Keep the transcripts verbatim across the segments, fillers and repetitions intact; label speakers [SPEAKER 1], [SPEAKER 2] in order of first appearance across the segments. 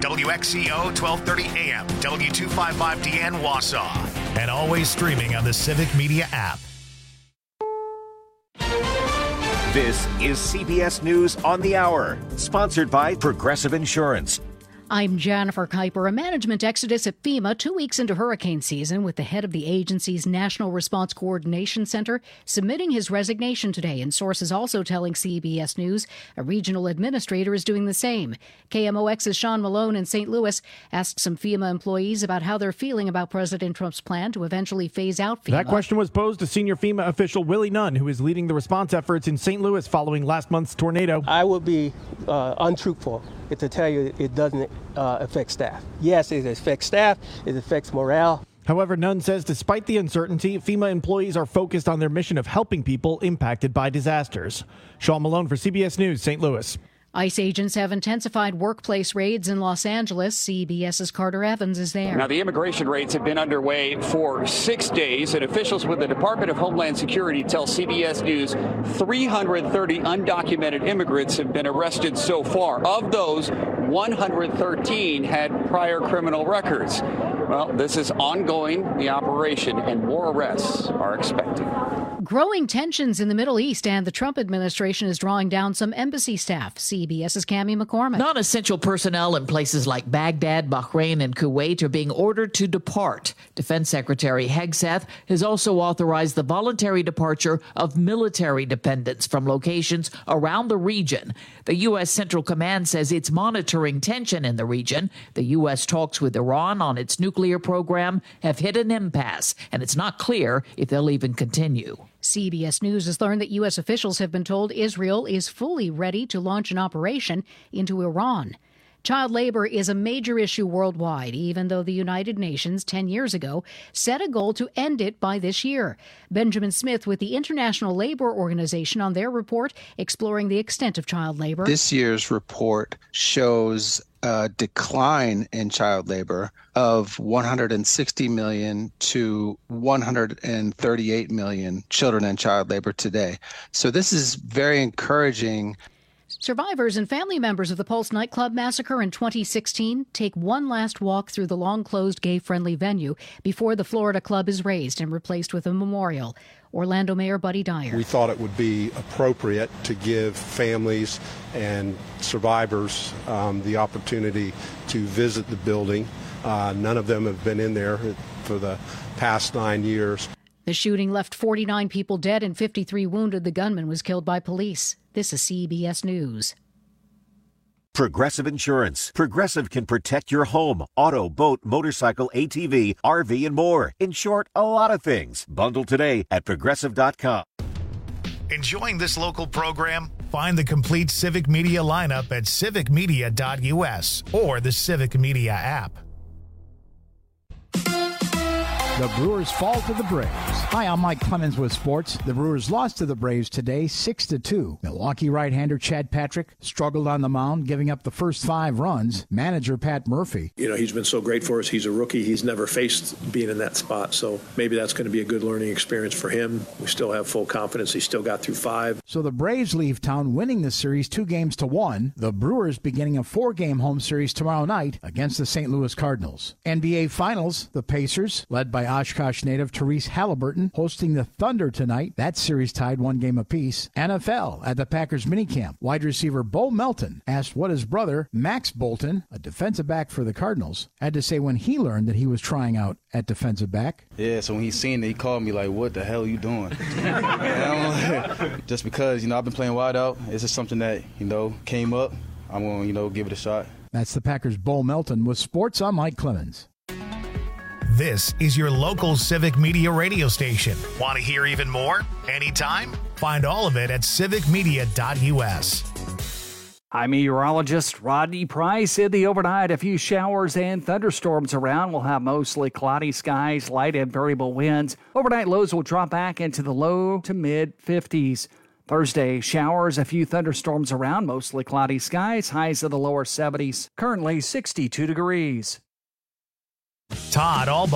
[SPEAKER 1] W X C O twelve thirty A M, W two fifty-five D N Wausau, and always streaming on the Civic Media app.
[SPEAKER 2] This is C B S News on the Hour, sponsored by Progressive Insurance.
[SPEAKER 3] I'm Jennifer Kuiper. A management exodus at FEMA two weeks into hurricane season, with the head of the agency's National Response Coordination Center submitting his resignation today, and sources also telling C B S News a regional administrator is doing the same. K M O X's Sean Malone in Saint Louis asked some FEMA employees about how they're feeling about President Trump's plan to eventually phase out FEMA.
[SPEAKER 4] That question was posed to senior FEMA official Willie Nunn, who is leading the response efforts in Saint Louis following last month's tornado.
[SPEAKER 5] I would be uh, untruthful to tell you it doesn't uh, affect staff. Yes, it affects staff, it affects morale.
[SPEAKER 4] However, Nunn says despite the uncertainty, FEMA employees are focused on their mission of helping people impacted by disasters. Sean Malone for C B S News, Saint Louis.
[SPEAKER 3] ICE agents have intensified workplace raids in Los Angeles. CBS's Carter Evans is there.
[SPEAKER 6] Now, the immigration raids have been underway for six days, and officials with the Department of Homeland Security tell C B S News three hundred thirty undocumented immigrants have been arrested so far. Of those, one hundred thirteen had prior criminal records. Well, this is ongoing, the operation, and more arrests are expected.
[SPEAKER 3] Growing tensions in the Middle East, and the Trump administration is drawing down some embassy staff. CBS's Cammie McCormick.
[SPEAKER 7] Non-essential personnel in places like Baghdad, Bahrain, and Kuwait are being ordered to depart. Defense Secretary Hegseth has also authorized the voluntary departure of military dependents from locations around the region. The U S. Central Command says it's monitoring tension in the region. The U S talks with Iran on its nuclear program have hit an impasse, and it's not clear if they'll even continue.
[SPEAKER 3] C B S News has learned that U S officials have been told Israel is fully ready to launch an operation into Iran. Child labor is a major issue worldwide, even though the United Nations ten years ago set a goal to end it by this year. Benjamin Smith with the International Labor Organization on their report exploring the extent of child labor.
[SPEAKER 8] This year's report shows a decline in child labor of one hundred sixty million to one hundred thirty-eight million children in child labor today. So this is very encouraging.
[SPEAKER 3] Survivors and family members of the Pulse nightclub massacre in twenty sixteen take one last walk through the long-closed gay-friendly venue before the Florida club is razed and replaced with a memorial. Orlando Mayor Buddy Dyer.
[SPEAKER 9] We thought it would be appropriate to give families and survivors um, the opportunity to visit the building. Uh, none of them have been in there for the past nine years.
[SPEAKER 3] The shooting left forty-nine people dead and fifty-three wounded. The gunman was killed by police. This is C B S News.
[SPEAKER 2] Progressive Insurance. Progressive can protect your home, auto, boat, motorcycle, A T V, R V, and more. In short, a lot of things. Bundle today at progressive dot com.
[SPEAKER 1] Enjoying this local program? Find the complete Civic Media lineup at civic media dot U S or the Civic Media app.
[SPEAKER 10] The Brewers fall to the Braves. Hi, I'm Mike Clemens with sports. The Brewers lost to the Braves today, six to two. Milwaukee right-hander Chad Patrick struggled on the mound, giving up the first five runs. Manager Pat Murphy.
[SPEAKER 11] You know, he's been so great for us. He's a rookie. He's never faced being in that spot, so maybe that's going to be a good learning experience for him. We still have full confidence. He still got through five.
[SPEAKER 10] So the Braves leave town winning the series two games to one. The Brewers beginning a four-game home series tomorrow night against the Saint Louis Cardinals. N B A Finals, the Pacers, led by Oshkosh native Therese Halliburton, hosting the Thunder tonight. That series tied one game apiece. N F L at the Packers minicamp. Wide receiver Bo Melton asked what his brother, Max Bolton, a defensive back for the Cardinals, had to say when he learned that he was trying out at defensive back.
[SPEAKER 12] Yeah, so when he seen it, he called me like, what the hell are you doing? like, just because, you know, I've been playing wide out. It's just something that, you know, came up. I'm going to, you know, give it a shot.
[SPEAKER 10] That's the Packers' Bo Melton. With sports, I'm Mike Clemens.
[SPEAKER 1] This is your local Civic Media radio station. Want to hear even more? Anytime? Find all of it at civic media dot U S.
[SPEAKER 13] I'm meteorologist Rodney Price. In the overnight, a few showers and thunderstorms around. We'll have mostly cloudy skies, light and variable winds. Overnight lows will drop back into the low to mid fifties. Thursday, showers, a few thunderstorms around, mostly cloudy skies, highs in the lower seventies. Currently sixty-two degrees.
[SPEAKER 1] Todd Albaugh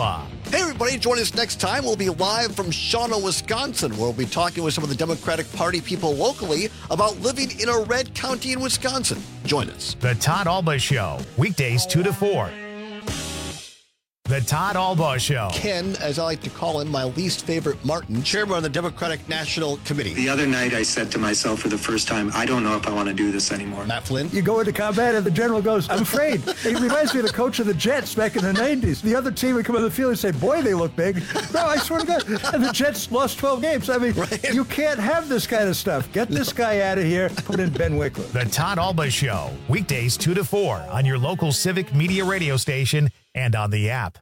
[SPEAKER 14] Hey, everybody, join us next time. We'll be live from Shawano, Wisconsin, where we'll be talking with some of the Democratic Party people locally about living in a red county in Wisconsin. Join us.
[SPEAKER 1] The Todd Alba Show, weekdays two to four. The Todd Alba Show.
[SPEAKER 14] Ken, as I like to call him, my least favorite Martin, chairman of the Democratic National Committee.
[SPEAKER 15] The other night I said to myself for the first time, I don't know if I want to do this anymore.
[SPEAKER 14] Matt Flynn.
[SPEAKER 16] You go into combat and the general goes, I'm afraid. It reminds me of the coach of the Jets back in the nineties. The other team would come on the field and say, boy, they look big. No, I swear to God. And the Jets lost twelve games. I mean, right. You can't have this kind of stuff. Get this guy out of here. Put in Ben Wickler.
[SPEAKER 1] The Todd Alba Show, weekdays two to four on your local Civic Media radio station and on the app.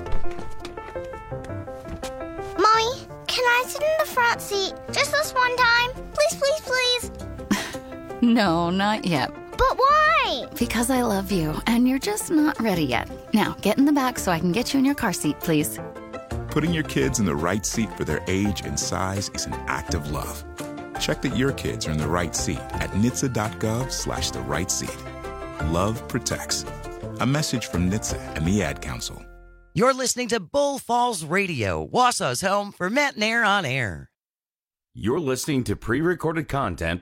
[SPEAKER 17] Mommy, can I sit in the front seat just this one time? Please, please, please.
[SPEAKER 18] No, not yet.
[SPEAKER 17] But why?
[SPEAKER 18] Because I love you, and you're just not ready yet. Now, get in the back so I can get you in your car seat, please.
[SPEAKER 19] Putting your kids in the right seat for their age and size is an act of love. Check that your kids are in the right seat at N H T S A dot gov slash the right seat. Love protects. A message from N H T S A and the Ad Council.
[SPEAKER 20] You're listening to Bull Falls Radio, Wausau's home for Matt Nair on air.
[SPEAKER 21] You're listening to pre-recorded content.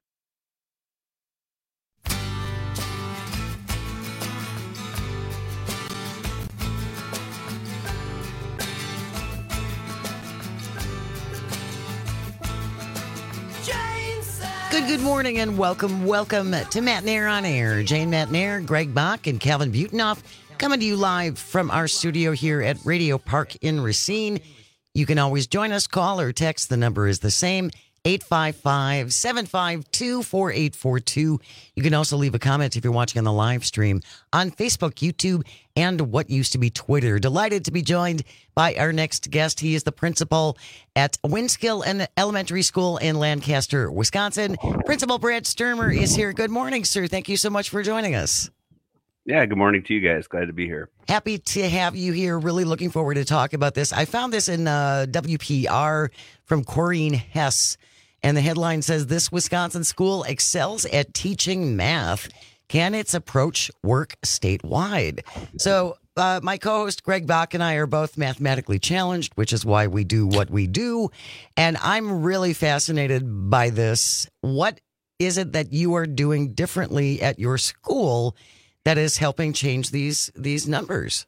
[SPEAKER 20] Good, good morning and welcome, welcome to Matt Nair on air. Jane Matt Nair, Greg Bach, and Calvin Butenoff coming to you live from our studio here at Radio Park in Racine. You can always join us, call or text. The number is the same, eight five five, seven five two, four eight four two. You can also leave a comment if you're watching on the live stream on Facebook, YouTube, and what used to be Twitter. Delighted to be joined by our next guest. He is the principal at Winskill Elementary School in Lancaster, Wisconsin. Principal Brad Sturmer is here. Good morning, sir. Thank you so much for joining us.
[SPEAKER 22] Yeah, good morning to you guys. Glad to be here.
[SPEAKER 20] Happy to have you here. Really looking forward to talk about this. I found this in uh, W P R from Corrine Hess, and the headline says, "This Wisconsin school excels at teaching math. Can its approach work statewide?" So uh, my co-host Greg Bach and I are both mathematically challenged, which is why we do what we do. And I'm really fascinated by this. What is it that you are doing differently at your school that is helping change these these numbers?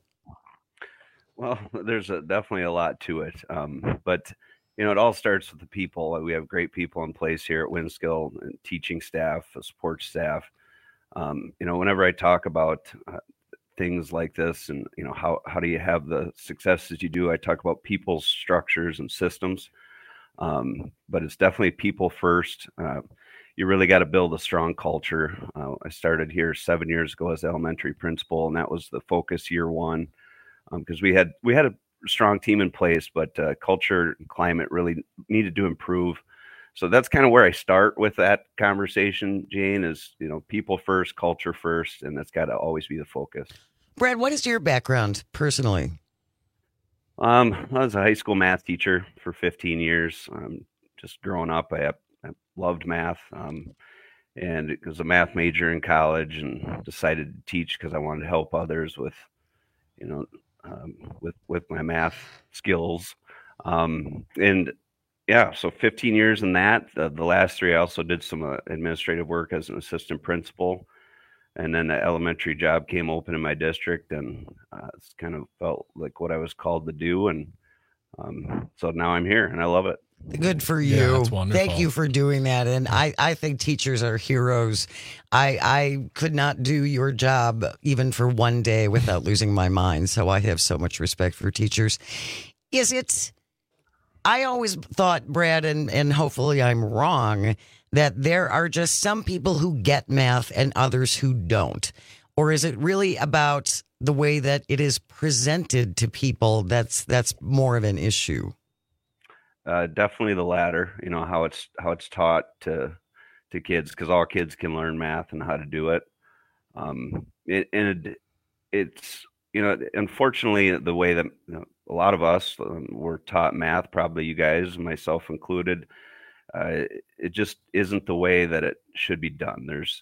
[SPEAKER 22] Well, there's a, definitely a lot to it. Um, but, you know, it all starts with the people. We have great people in place here at Winskill, and teaching staff, support staff. Um, you know, whenever I talk about uh, things like this and, you know, how, how do you have the successes you do, I talk about people's structures and systems. Um, but it's definitely people first. Uh, You really got to build a strong culture. Uh, I started here seven years ago as elementary principal, and that was the focus year one, because um, we had we had a strong team in place, but uh, culture and climate really needed to improve. So that's kind of where I start with that conversation, Jane, is, you know, people first, culture first, and that's got to always be the focus.
[SPEAKER 20] Brad, what is your background personally?
[SPEAKER 22] Um, I was a high school math teacher for fifteen years. Um, just growing up, I have I loved math, um, and was a math major in college, and decided to teach because I wanted to help others with, you know, um, with with my math skills. Um, and yeah, so fifteen years in that. The, the last three, I also did some uh, administrative work as an assistant principal, and then the elementary job came open in my district, and uh, it's kind of felt like what I was called to do, and um, so now I'm here, and I love it.
[SPEAKER 20] Good for you.
[SPEAKER 22] Yeah, that's wonderful.
[SPEAKER 20] Thank you for doing that. And I, I think teachers are heroes. I I could not do your job even for one day without losing my mind. So I have so much respect for teachers. Is it, I always thought, Brad, and, and hopefully I'm wrong, that there are just some people who get math and others who don't. Or is it really about the way that it is presented to people that's that's more of an issue?
[SPEAKER 22] Uh, definitely the latter, you know, how it's how it's taught to to kids, because all kids can learn math and how to do it. Um, it and it, it's, you know, unfortunately, the way that, you know, a lot of us um, were taught math, probably you guys, myself included, uh, it just isn't the way that it should be done. There's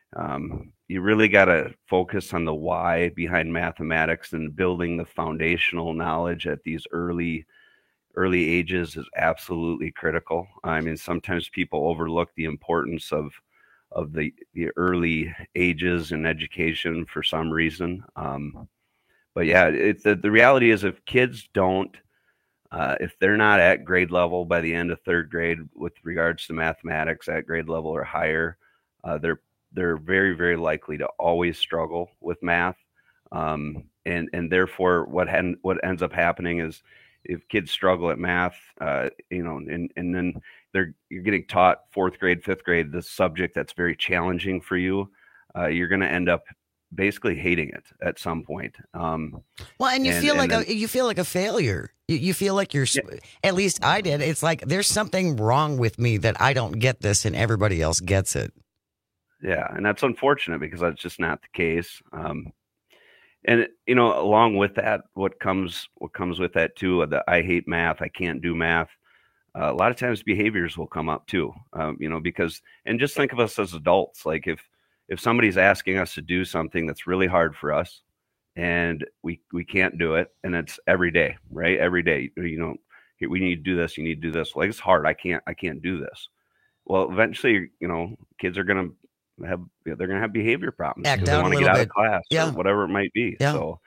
[SPEAKER 22] um, you really got to focus on the why behind mathematics, and building the foundational knowledge at these early early ages is absolutely critical. I mean, sometimes people overlook the importance of of the, the early ages in education for some reason. Um, but yeah, it, the, the reality is if kids don't, uh, if they're not at grade level by the end of third grade with regards to mathematics at grade level or higher, uh, they're they're very, very likely to always struggle with math. Um, and, and therefore what, had, what ends up happening is if kids struggle at math, uh, you know, and, and then they're, you're getting taught fourth grade, fifth grade, this subject that's very challenging for you, uh, you're going to end up basically hating it at some point. Um,
[SPEAKER 20] well, and you
[SPEAKER 22] and,
[SPEAKER 20] feel
[SPEAKER 22] and
[SPEAKER 20] like
[SPEAKER 22] then,
[SPEAKER 20] a, you feel like a failure. You, you feel like you're, yeah. At least I did. It's like there's something wrong with me that I don't get this and everybody else gets it.
[SPEAKER 22] Yeah, and that's unfortunate because that's just not the case. Um, and you know, along with that, what comes what comes with that too, the I hate math, I can't do math. Uh, a lot of times behaviors will come up too. Um, you know, because and just think of us as adults. Like if if somebody's asking us to do something that's really hard for us, and we we can't do it, and it's every day, right? Every day, you know, we need to do this. You need to do this. Like it's hard. I can't. I can't do this. Well, eventually, you know, kids are gonna have you know, they're going to have behavior problems.
[SPEAKER 20] Act
[SPEAKER 22] they
[SPEAKER 20] out
[SPEAKER 22] want
[SPEAKER 20] a
[SPEAKER 22] to get
[SPEAKER 20] little
[SPEAKER 22] out
[SPEAKER 20] bit.
[SPEAKER 22] of class
[SPEAKER 20] Yeah.
[SPEAKER 22] or whatever it might be.
[SPEAKER 20] Yeah.
[SPEAKER 22] So,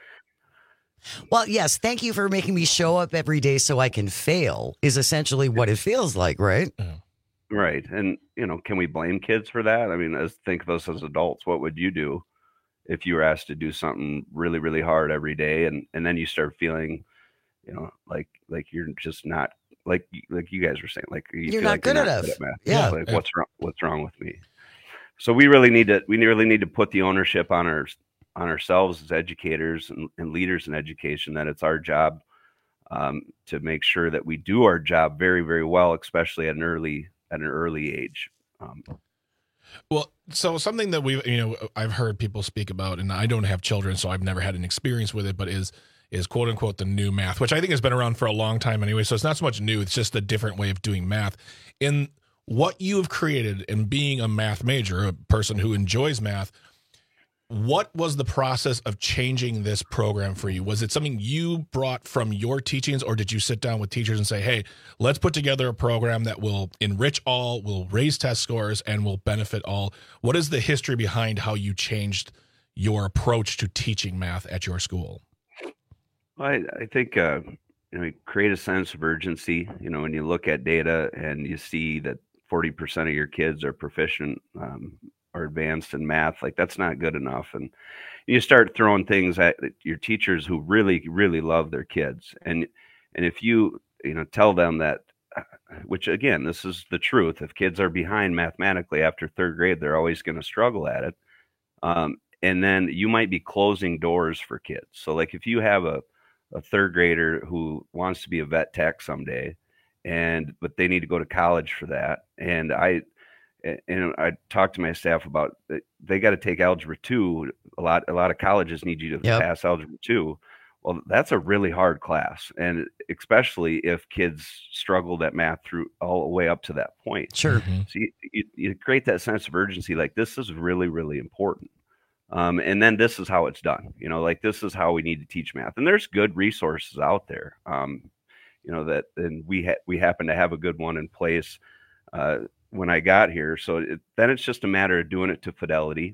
[SPEAKER 20] well, yes, thank you for making me show up every day so I can fail is essentially what it feels like, right?
[SPEAKER 22] right. And, you know, can we blame kids for that? I mean, as think of us as adults, what would you do if you were asked to do something really, really hard every day? And, and then you start feeling, you know, like, like you're just not like, like you guys were saying, like, you
[SPEAKER 20] You're
[SPEAKER 22] feel
[SPEAKER 20] not
[SPEAKER 22] like
[SPEAKER 20] good
[SPEAKER 22] you're not
[SPEAKER 20] enough.
[SPEAKER 22] good at math.
[SPEAKER 20] Yeah.
[SPEAKER 22] Like what's wrong, what's wrong with me? So we really need to we really need to put the ownership on our on ourselves as educators and, and leaders in education, that it's our job um, to make sure that we do our job very, very well, especially at an early at an early age. Um,
[SPEAKER 4] well, so something that we you know I've heard people speak about, and I don't have children, so I've never had an experience with it, but is is quote unquote the new math, which I think has been around for a long time anyway. So it's not so much new; it's just a different way of doing math. In what you have created and being a math major, a person who enjoys math, what was the process of changing this program for you? Was it something you brought from your teachings, or did you sit down with teachers and say, hey, let's put together a program that will enrich all, will raise test scores, and will benefit all? What is the history behind how you changed your approach to teaching math at your school?
[SPEAKER 22] Well, I, I think uh, you know, create a sense of urgency. You know, when you look at data and you see that forty percent of your kids are proficient um, or advanced in math, like that's not good enough. And you start throwing things at your teachers who really, really love their kids. And, and if you, you know, tell them that, which again, this is the truth. If kids are behind mathematically after third grade, they're always going to struggle at it. Um, and then you might be closing doors for kids. So like if you have a, a third grader who wants to be a vet tech someday, and but they need to go to college for that, and I and I talked to my staff about they got to take algebra two. A lot a lot of colleges need you to
[SPEAKER 20] Yep.
[SPEAKER 22] pass algebra two. Well, that's a really hard class, and especially if kids struggled at math through all the way up to that point.
[SPEAKER 20] Sure.
[SPEAKER 22] So you, you, you create that sense of urgency, like this is really, really important. Um, and then this is how it's done. You know, like this is how we need to teach math. And there's good resources out there. Um, you know, that, and we ha- we happen to have a good one in place uh, when I got here. So it, then it's just a matter of doing it to fidelity.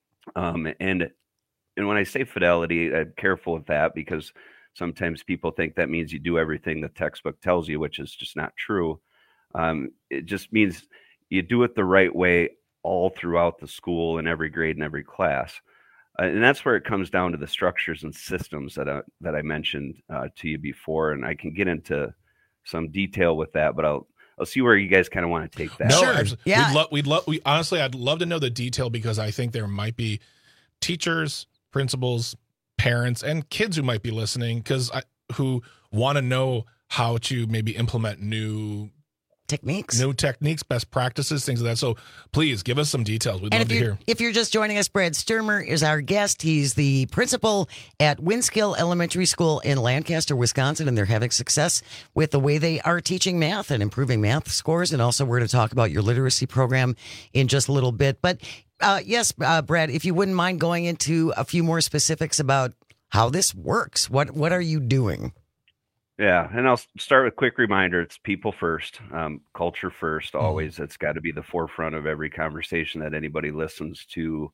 [SPEAKER 22] Um, and and when I say fidelity, I'm careful with that because sometimes people think that means you do everything the textbook tells you, which is just not true. Um, it just means you do it the right way all throughout the school in every grade and every class. Uh, and that's where it comes down to the structures and systems that I, that I mentioned uh, to you before. And I can get into some detail with that, but I'll I'll see where you guys kind of want to take that.
[SPEAKER 4] No,
[SPEAKER 20] Sure.
[SPEAKER 4] abs-
[SPEAKER 20] Yeah.
[SPEAKER 4] We'd love, we'd love, we honestly, I'd love to know the detail because I think there might be teachers, principals, parents, and kids who might be listening because who want to know how to maybe implement new
[SPEAKER 20] techniques,
[SPEAKER 4] new techniques, best practices, things like that. So please give us some details. We'd
[SPEAKER 20] And
[SPEAKER 4] love
[SPEAKER 20] if
[SPEAKER 4] to
[SPEAKER 20] you're,
[SPEAKER 4] hear.
[SPEAKER 20] if you're just joining us, Brad Sturmer is our guest. He's the principal at Winskill Elementary School in Lancaster, Wisconsin, and they're having success with the way they are teaching math and improving math scores. And also, we're going to talk about your literacy program in just a little bit. But Uh, yes, uh, Brad, if you wouldn't mind going into a few more specifics about how this works. What what are you doing?
[SPEAKER 22] Yeah, and I'll start with a quick reminder. It's people first, um, culture first, always. It's got to be the forefront of every conversation that anybody listens to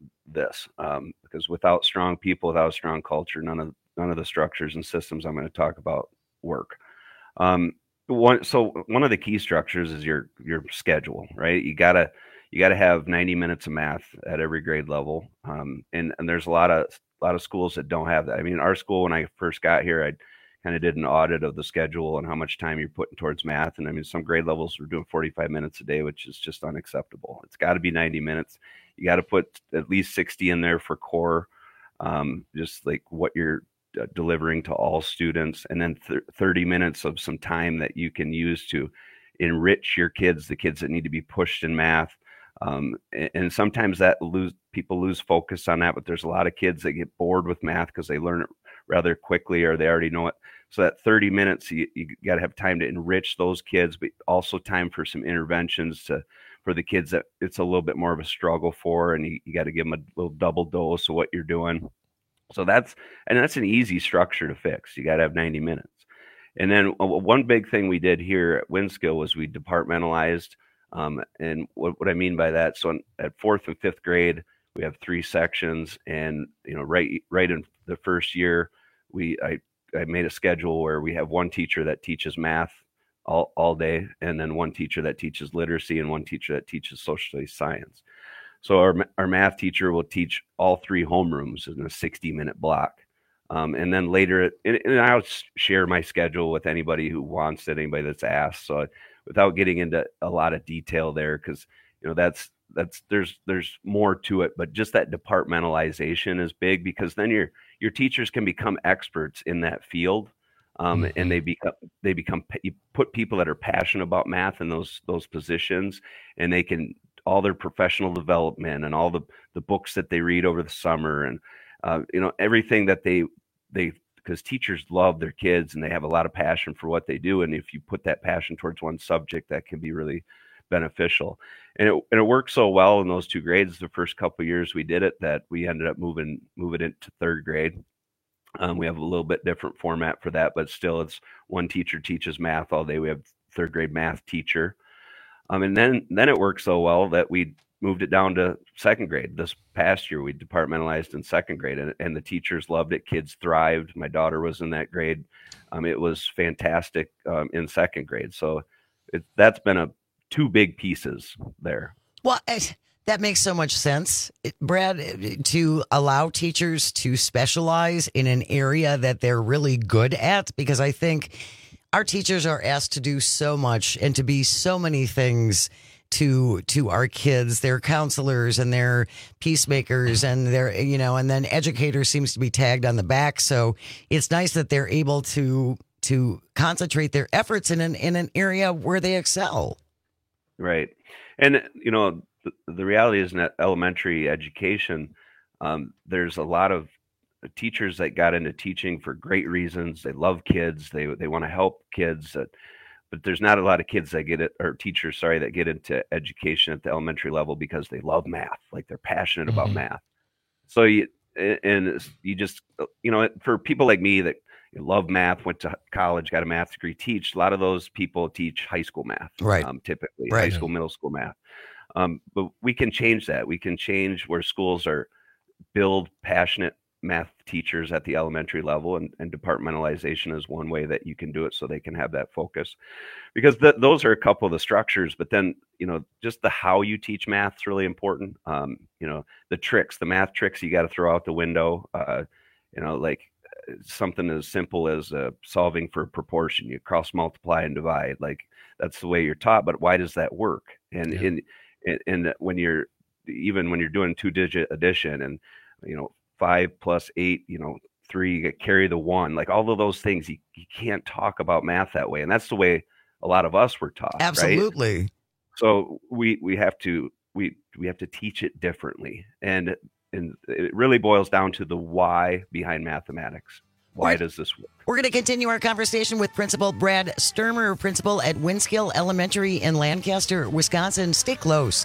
[SPEAKER 22] this. Um, because without strong people, without a strong culture, none of none of the structures and systems I'm going to talk about work. Um, one, so one of the key structures is your your schedule, right? You gotta you gotta have ninety minutes of math at every grade level, um, and and there's a lot of a lot of schools that don't have that. I mean, our school, when I first got here, I kind of did an audit of the schedule and how much time you're putting towards math. And I mean, some grade levels were doing forty-five minutes a day, which is just unacceptable. It's got to be ninety minutes. You got to put at least sixty in there for core, um, just like what you're uh, delivering to all students. And then th- thirty minutes of some time that you can use to enrich your kids, the kids that need to be pushed in math. Um, and, and sometimes that lose people lose focus on that, but there's a lot of kids that get bored with math because they learn it rather quickly or they already know it. So that thirty minutes, you, you got to have time to enrich those kids, but also time for some interventions to for the kids that it's a little bit more of a struggle for, and you, you got to give them a little double dose of what you're doing. So that's, and that's an easy structure to fix. You got to have ninety minutes. And then uh, one big thing we did here at Winskill was we departmentalized. Um, and what, what I mean by that, so in, at fourth and fifth grade, we have three sections, and, you know, right, right in the first year, we, I, I made a schedule where we have one teacher that teaches math all, all day, and then one teacher that teaches literacy and one teacher that teaches social science. So our, our math teacher will teach all three homerooms in a sixty minute block. Um, and then later, and, and I'll share my schedule with anybody who wants it, anybody that's asked. So without getting into a lot of detail there, because, you know, that's, that's, there's, there's more to it, but just that departmentalization is big, because then your, your teachers can become experts in that field. Um, mm-hmm. And they become, they become, you put people that are passionate about math in those, those positions, and they can, all their professional development and all the, the books that they read over the summer, and, uh, you know, everything that they, they, because teachers love their kids and they have a lot of passion for what they do. And if you put that passion towards one subject, that can be really beneficial. And it, and it worked so well in those two grades the first couple of years we did it, that we ended up moving, moving it to third grade. Um, we have a little bit different format for that, but still it's one teacher teaches math all day. We have third grade math teacher. Um, and then, then it worked so well that we moved it down to second grade. This past year, we departmentalized in second grade, and, and the teachers loved it. Kids thrived. My daughter was in that grade. Um, it was fantastic um, in second grade. So it, that's been a two big pieces there.
[SPEAKER 20] Well, that makes so much sense, Brad, to allow teachers to specialize in an area that they're really good at, because I think our teachers are asked to do so much and to be so many things to to our kids. They're counselors and they're peacemakers and they're, you know, and then educator seems to be tagged on the back. So it's nice that they're able to to concentrate their efforts in an in an area where they excel.
[SPEAKER 22] Right. And, you know, the, the reality is that elementary education, um, there's a lot of teachers that got into teaching for great reasons. They love kids. They they want to help kids. Uh, But there's not a lot of kids that get it, or teachers, sorry, that get into education at the elementary level because they love math, like they're passionate mm-hmm. about math. So you, and you just, you know, for people like me that love math, went to college, got a math degree, teach, a lot of those people teach high school math,
[SPEAKER 20] right?
[SPEAKER 22] Um, typically
[SPEAKER 20] right.
[SPEAKER 22] high school, middle school math. Um, but we can change that. We can change where schools are build passionate math teachers at the elementary level, and, and departmentalization is one way that you can do it so they can have that focus, because th- those are a couple of the structures. But then, you know, just the how you teach math is really important. Um, you know, the tricks, the math tricks, you got to throw out the window. Uh, you know, like something as simple as uh, solving for proportion, you cross multiply and divide, like that's the way you're taught, but why does that work? And yeah. in, in, in when you're, even when you're doing two digit addition, and, you know, five plus eight, you know, three, you carry the one, like all of those things, you, you can't talk about math that way. And that's the way a lot of us were taught.
[SPEAKER 20] Absolutely.
[SPEAKER 22] Right? So we, we have to, we, we have to teach it differently. And, and it really boils down to the why behind mathematics. Why does this work?
[SPEAKER 20] We're going to continue our conversation with Principal Brad Sturmer, principal at Winskill Elementary in Lancaster, Wisconsin. Stay close.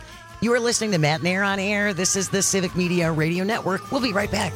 [SPEAKER 20] You are listening to Matt Nair on Air. This is the Civic Media Radio Network. We'll be right back.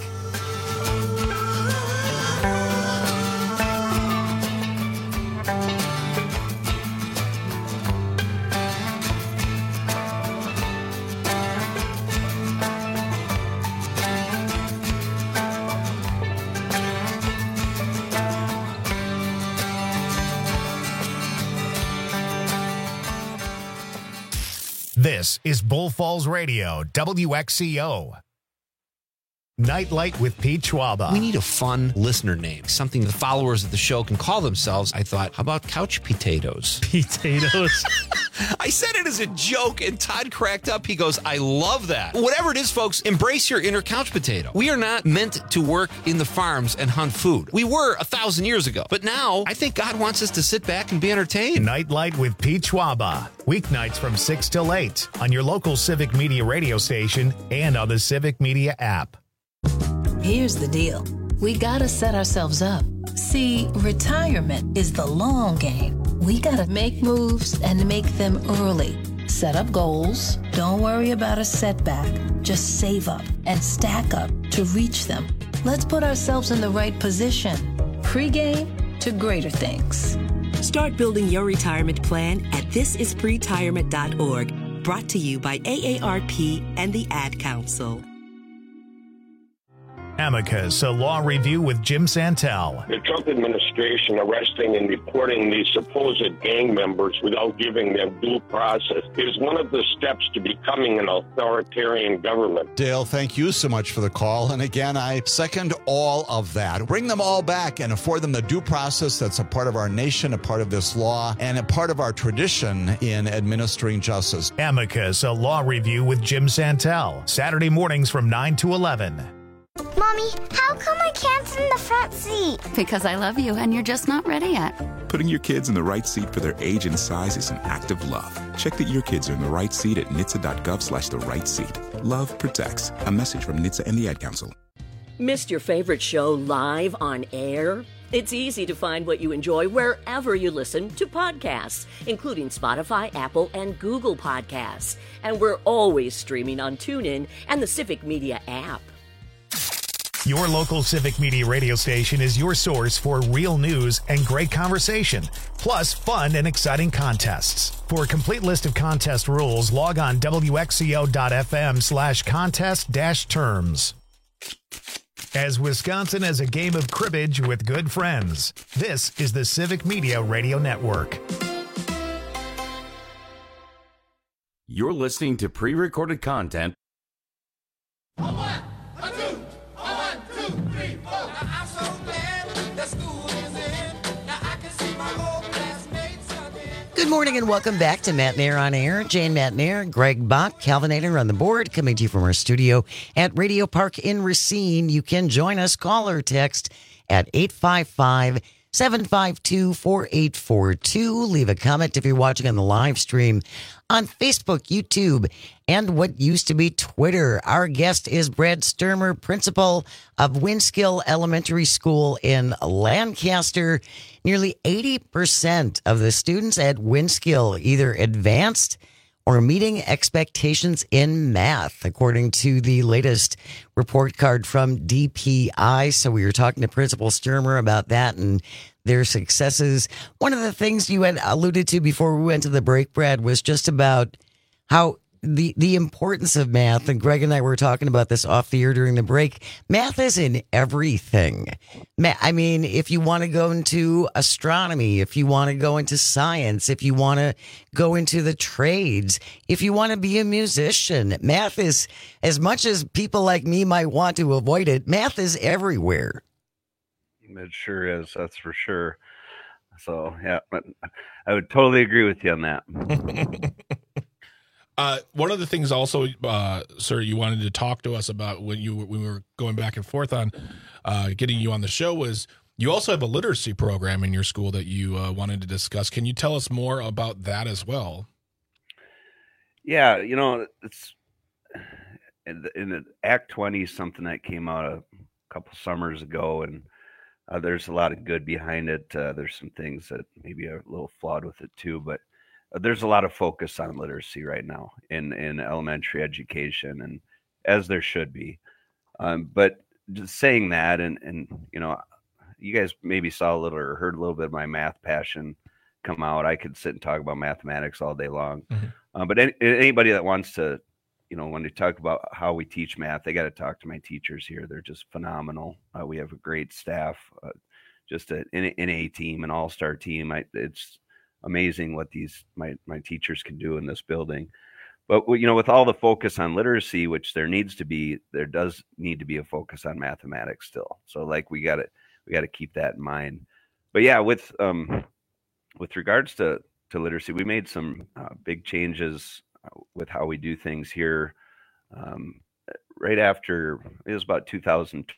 [SPEAKER 1] This is Bull Falls Radio, W X C O. Nightlight with Pete Schwaba.
[SPEAKER 5] We need a fun listener name, something the followers of the show can call themselves. I thought, how about couch potatoes?
[SPEAKER 6] Potatoes.
[SPEAKER 5] I said it as a joke, and Todd cracked up. He goes, I love that. Whatever it is, folks, embrace your inner couch potato. We are not meant to work in the farms and hunt food. We were a thousand years ago. But now, I think God wants us to sit back and be entertained.
[SPEAKER 1] Nightlight with Pete Schwaba. Weeknights from six till eight on your local Civic Media radio station and on the Civic Media app.
[SPEAKER 23] Here's the deal. We gotta set ourselves up. See, retirement is the long game. We gotta make moves and make them early. Set up goals. Don't worry about a setback. Just save up and stack up to reach them. Let's put ourselves in the right position. Pre-game to greater things.
[SPEAKER 24] Start building your retirement plan at this is pretirement dot org. Brought to you by A A R P and the Ad Council.
[SPEAKER 1] Amicus, a law review with Jim Santel.
[SPEAKER 25] The Trump administration arresting and deporting these supposed gang members without giving them due process is one of the steps to becoming an authoritarian government.
[SPEAKER 26] Dale, thank you so much for the call. And again, I second all of that. Bring them all back and afford them the due process that's a part of our nation, a part of this law, and a part of our tradition in administering justice.
[SPEAKER 1] Amicus, a law review with Jim Santel. Saturday mornings from nine to eleven.
[SPEAKER 17] Mommy, how come I can't sit in the front seat?
[SPEAKER 18] Because I love you and you're just not ready yet.
[SPEAKER 19] Putting your kids in the right seat for their age and size is an act of love. Check that your kids are in the right seat at N H T S A dot gov slash the right seat. Love protects. A message from N H T S A and the Ad Council.
[SPEAKER 27] Missed your favorite show live on air? It's easy to find what you enjoy wherever you listen to podcasts, including Spotify, Apple, and Google Podcasts. And we're always streaming on TuneIn and the Civic Media app.
[SPEAKER 1] Your local Civic Media radio station is your source for real news and great conversation, plus fun and exciting contests. For a complete list of contest rules, log on W X C O dot F M slash contest dash terms. As Wisconsin has a game of cribbage with good friends, this is the Civic Media Radio Network.
[SPEAKER 21] You're listening to pre-recorded content.
[SPEAKER 20] Good morning and welcome back to Matt Nair on Air. Jane Matt Nair, Greg Bach, Calvinator on the board, coming to you from our studio at Radio Park in Racine. You can join us, call or text at eight five five, seven five two, four eight four two. Leave a comment if you're watching on the live stream on Facebook, YouTube, and what used to be Twitter. Our guest is Brad Sturmer, principal of Winskill Elementary School in Lancaster. Nearly eighty percent of the students at Winskill either advanced or meeting expectations in math, according to the latest report card from D P I. So we were talking to Principal Sturmer about that and their successes. One of the things you had alluded to before we went to the break, Brad, was just about how the the importance of math, and Greg and I were talking about this off the air during the break. Math is in everything. I mean, if you want to go into astronomy, if you want to go into science, if you want to go into the trades, if you want to be a musician, math is, as much as people like me might want to avoid it, math is everywhere.
[SPEAKER 22] It sure is. That's for sure. So, yeah, I would totally agree with you on that.
[SPEAKER 4] Uh, one of the things also, uh, sir, you wanted to talk to us about when you when we were going back and forth on uh, getting you on the show was you also have a literacy program in your school that you uh, wanted to discuss. Can you tell us more about that as well?
[SPEAKER 22] Yeah, you know, it's in the, in the Act twenty, something that came out a couple summers ago, and uh, there's a lot of good behind it. Uh, there's some things that maybe are a little flawed with it too, but there's a lot of focus on literacy right now in, in elementary education, and as there should be. Um, but just saying that, and, and, you know, you guys maybe saw a little or heard a little bit of my math passion come out. I could sit and talk about mathematics all day long. Mm-hmm. Uh, but any, anybody that wants to, you know, when they talk about how we teach math, they got to talk to my teachers here. They're just phenomenal. Uh, we have a great staff, uh, just an N A team, an all-star team. I, it's amazing what these my my teachers can do in this building. But, you know, with all the focus on literacy, which there needs to be, there does need to be a focus on mathematics still. So, like, we got to we got to keep that in mind. But yeah, with um, with regards to to literacy, we made some uh, big changes uh, with how we do things here. Um, right after it was about two thousand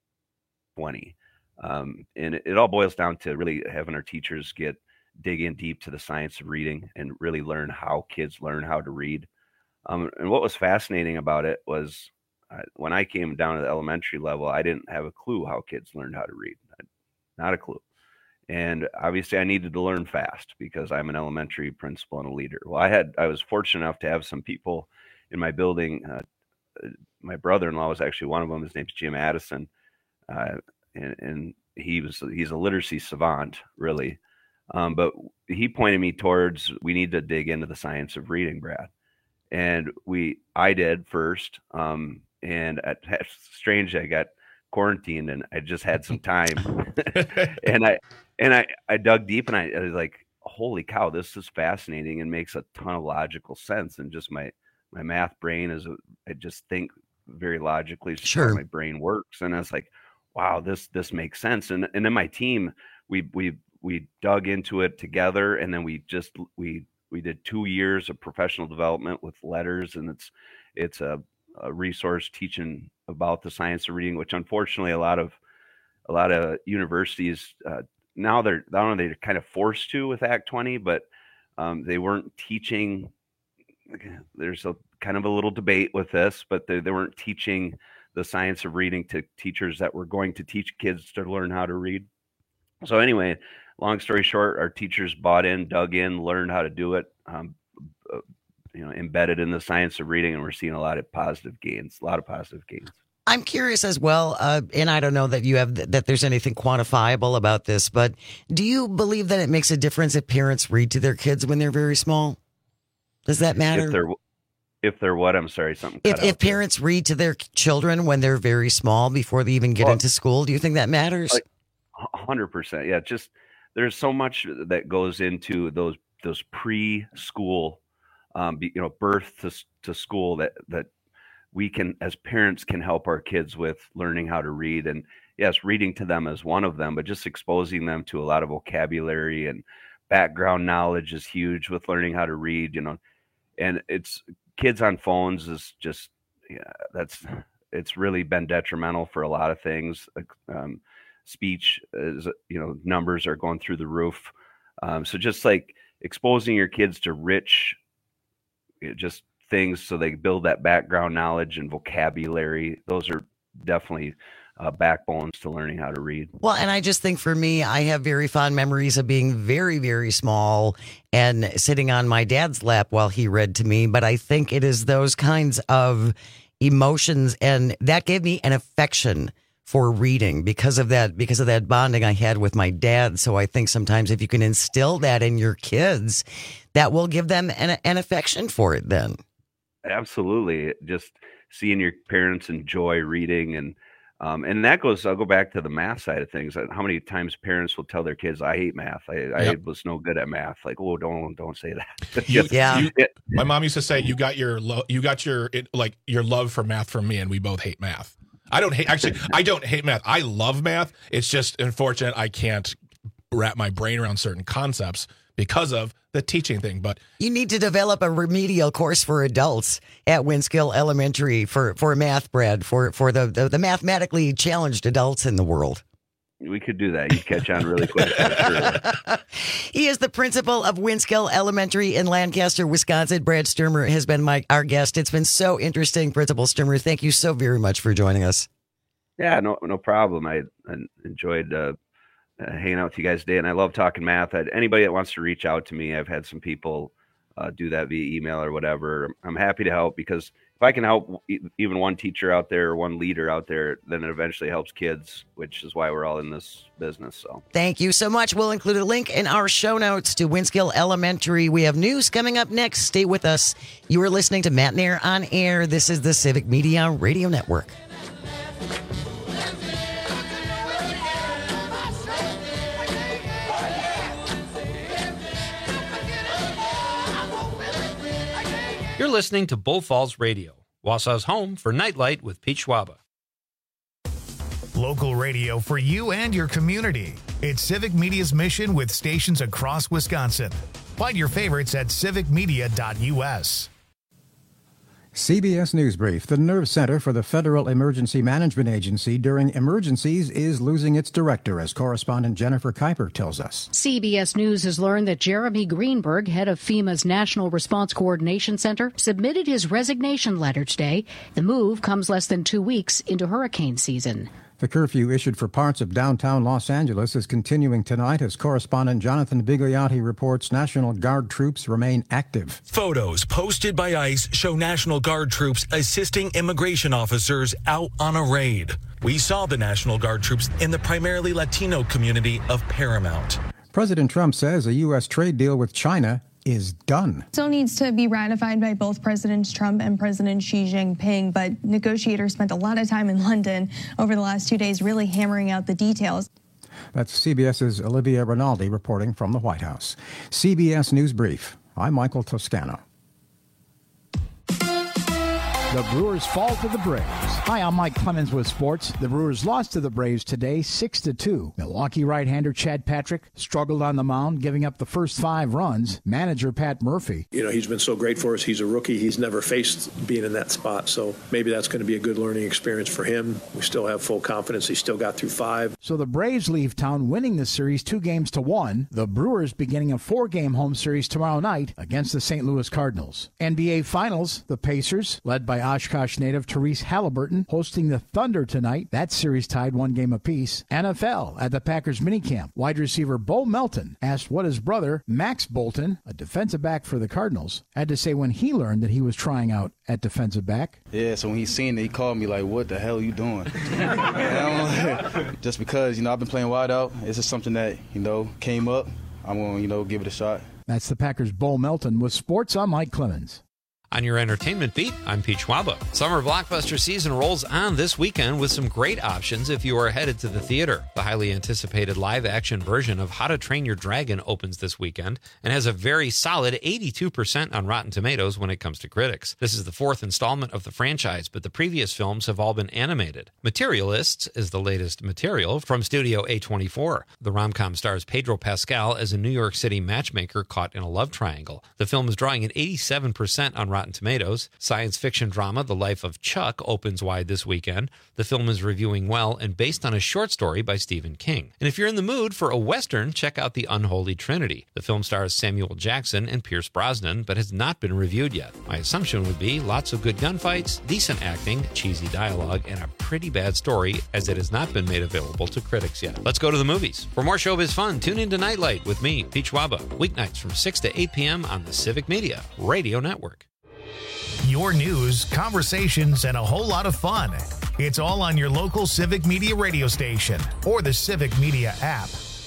[SPEAKER 22] twenty, um, and it, it all boils down to really having our teachers get dig in deep to the science of reading and really learn how kids learn how to read. Um, and what was fascinating about it was uh, when I came down to the elementary level, I didn't have a clue how kids learned how to read. Not a clue. And obviously I needed to learn fast because I'm an elementary principal and a leader. Well, I had, I was fortunate enough to have some people in my building. Uh, my brother-in-law was actually one of them. His name's Jim Addison. Uh, and, and he was, he's a literacy savant, really. Um, but he pointed me towards, we need to dig into the science of reading, Brad. And we, I did first. Um, and it's strange, I got quarantined and I just had some time. and I, and I, I dug deep and I, I was like, holy cow, this is fascinating and makes a ton of logical sense. And just my, my math brain is, a, I just think very logically. Sure. How my brain works. And I was like, wow, this, this makes sense. And, and then my team, we, we, we dug into it together, and then we just we we did two years of professional development with letters, and it's it's a, a resource teaching about the science of reading, which unfortunately a lot of a lot of universities uh, now they're not only they're kind of forced to with Act twenty, but um, they weren't teaching. There's a kind of a little debate with this, but they, they weren't teaching the science of reading to teachers that were going to teach kids to learn how to read. So anyway, long story short, our teachers bought in, dug in, learned how to do it, um, uh, you know, embedded in the science of reading, and we're seeing a lot of positive gains, a lot of positive gains.
[SPEAKER 20] I'm curious as well, uh, and I don't know that you have that there's anything quantifiable about this, but do you believe that it makes a difference if parents read to their kids when they're very small? Does that matter?
[SPEAKER 22] If they're, if they're what? I'm sorry, something.
[SPEAKER 20] If, if parents read to their children when they're very small before they even get well, into school, do you think that matters?
[SPEAKER 22] Like, one hundred percent. Yeah, just there's so much that goes into those those preschool, um, you know, birth to to school that that we can, as parents, can help our kids with learning how to read. And yes, reading to them is one of them, but just exposing them to a lot of vocabulary and background knowledge is huge with learning how to read. You know, and it's kids on phones is just yeah, that's it's really been detrimental for a lot of things. Um, speech is, you know, numbers are going through the roof. Um, so just like exposing your kids to rich, you know, just things so they build that background knowledge and vocabulary. Those are definitely uh, backbones to learning how to read.
[SPEAKER 20] Well, and I just think for me, I have very fond memories of being very, very small and sitting on my dad's lap while he read to me. But I think it is those kinds of emotions, and that gave me an affection for reading because of that, because of that bonding I had with my dad. So I think sometimes if you can instill that in your kids, that will give them an, an affection for it then.
[SPEAKER 22] Absolutely. Just seeing your parents enjoy reading, and um, and that goes, I'll go back to the math side of things. How many times parents will tell their kids, I hate math. I, yep. I was no good at math. Like, oh, don't, don't say that.
[SPEAKER 4] You,
[SPEAKER 20] yeah.
[SPEAKER 4] You, my mom used to say, you got your, lo- you got your, it, like your love for math from me, and we both hate math. I don't hate, actually, I don't hate math. I love math. It's just unfortunate I can't wrap my brain around certain concepts because of the teaching thing. But
[SPEAKER 20] you need to develop a remedial course for adults at Winskill Elementary for, for math, Brad, for, for the, the, the mathematically challenged adults in the world.
[SPEAKER 22] We could do that. You catch on really quick. Sure.
[SPEAKER 20] He is the principal of Winskill Elementary in Lancaster, Wisconsin. Brad Sturmer has been my our guest. It's been so interesting, Principal Sturmer. Thank you so very much for joining us.
[SPEAKER 22] Yeah, no, no problem. I, I enjoyed uh, uh, hanging out with you guys today, and I love talking math. I'd, anybody that wants to reach out to me, I've had some people uh, do that via email or whatever. I'm happy to help, because if I can help even one teacher out there or one leader out there, then it eventually helps kids, which is why we're all in this business. So
[SPEAKER 20] thank you so much. We'll include a link in our show notes to Winskill Elementary. We have news coming up next. Stay with us. You are listening to Matt Nair on Air. This is the Civic Media Radio Network.
[SPEAKER 5] You're listening to Bull Falls Radio, Wausau's home for Nightlight with Pete Schwaba.
[SPEAKER 1] Local radio for you and your community. It's Civic Media's mission with stations across Wisconsin. Find your favorites at civic media dot u s.
[SPEAKER 2] C B S News Brief. The Nerve Center for the Federal Emergency Management Agency during emergencies is losing its director, as correspondent Jennifer Kuiper tells us.
[SPEAKER 3] C B S News has learned that Jeremy Greenberg, head of FEMA's National Response Coordination Center, submitted his resignation letter today. The move comes less than two weeks into hurricane season.
[SPEAKER 2] The curfew issued for parts of downtown Los Angeles is continuing tonight as correspondent Jonathan Bigliotti reports National Guard troops remain active.
[SPEAKER 6] Photos posted by ICE show National Guard troops assisting immigration officers out on a raid. We saw the National Guard troops in the primarily Latino community of Paramount.
[SPEAKER 2] President Trump says a U S trade deal with China is done.
[SPEAKER 7] Still needs to be ratified by both Presidents Trump and President Xi Jinping, but negotiators spent a lot of time in London over the last two days really hammering out the details.
[SPEAKER 2] That's CBS's Olivia Rinaldi reporting from the White House. C B S News Brief. I'm Michael Toscano.
[SPEAKER 10] The Brewers fall to the Braves. Hi, I'm Mike Clemens with sports. The Brewers lost to the Braves today, six to two. Milwaukee right-hander Chad Patrick struggled on the mound, giving up the first five runs. Manager Pat Murphy.
[SPEAKER 8] You know, he's been so great for us. He's a rookie. He's never faced being in that spot, so maybe that's going to be a good learning experience for him. We still have full confidence. He still got through five.
[SPEAKER 10] So the Braves leave town winning the series two games to one. The Brewers beginning a four-game home series tomorrow night against the Saint Louis Cardinals. N B A Finals, the Pacers, led by Oshkosh native Therese Halliburton, hosting the Thunder tonight. That series tied one game apiece. N F L at the Packers minicamp. Wide receiver Bo Melton asked what his brother, Max Bolton, a defensive back for the Cardinals, had to say when he learned that he was trying out at defensive back.
[SPEAKER 12] Yeah, so when he seen it, he called me like, what the hell are you doing? like, just because, you know, I've been playing wide out. This is something that, you know, came up. I'm going to, you know, give it a shot.
[SPEAKER 10] That's the Packers' Bo Melton. With sports, I'm Mike Clemens.
[SPEAKER 5] On your entertainment beat, I'm Pete Schwaba. Summer blockbuster season rolls on this weekend with some great options if you are headed to the theater. The highly anticipated live-action version of How to Train Your Dragon opens this weekend and has a very solid eighty-two percent on Rotten Tomatoes when it comes to critics. This is the fourth installment of the franchise, but the previous films have all been animated. Materialists is the latest material from Studio A twenty-four. The rom-com stars Pedro Pascal as a New York City matchmaker caught in a love triangle. The film is drawing an eighty-seven percent on Rotten Tomatoes. Science fiction drama The Life of Chuck opens wide this weekend. The film is reviewing well and based on a short story by Stephen King. And if you're in the mood for a Western, check out The Unholy Trinity. The film stars Samuel Jackson and Pierce Brosnan, but has not been reviewed yet. My assumption would be lots of good gunfights, decent acting, cheesy dialogue, and a pretty bad story, as it has not been made available to critics yet. Let's go to the movies. For more showbiz fun, tune in to Nightlight with me, Pete Schwaba, weeknights from six to eight p.m. on the Civic Media Radio Network.
[SPEAKER 1] Your news, conversations, and a whole lot of fun. It's all on your local Civic Media radio station or the Civic Media app.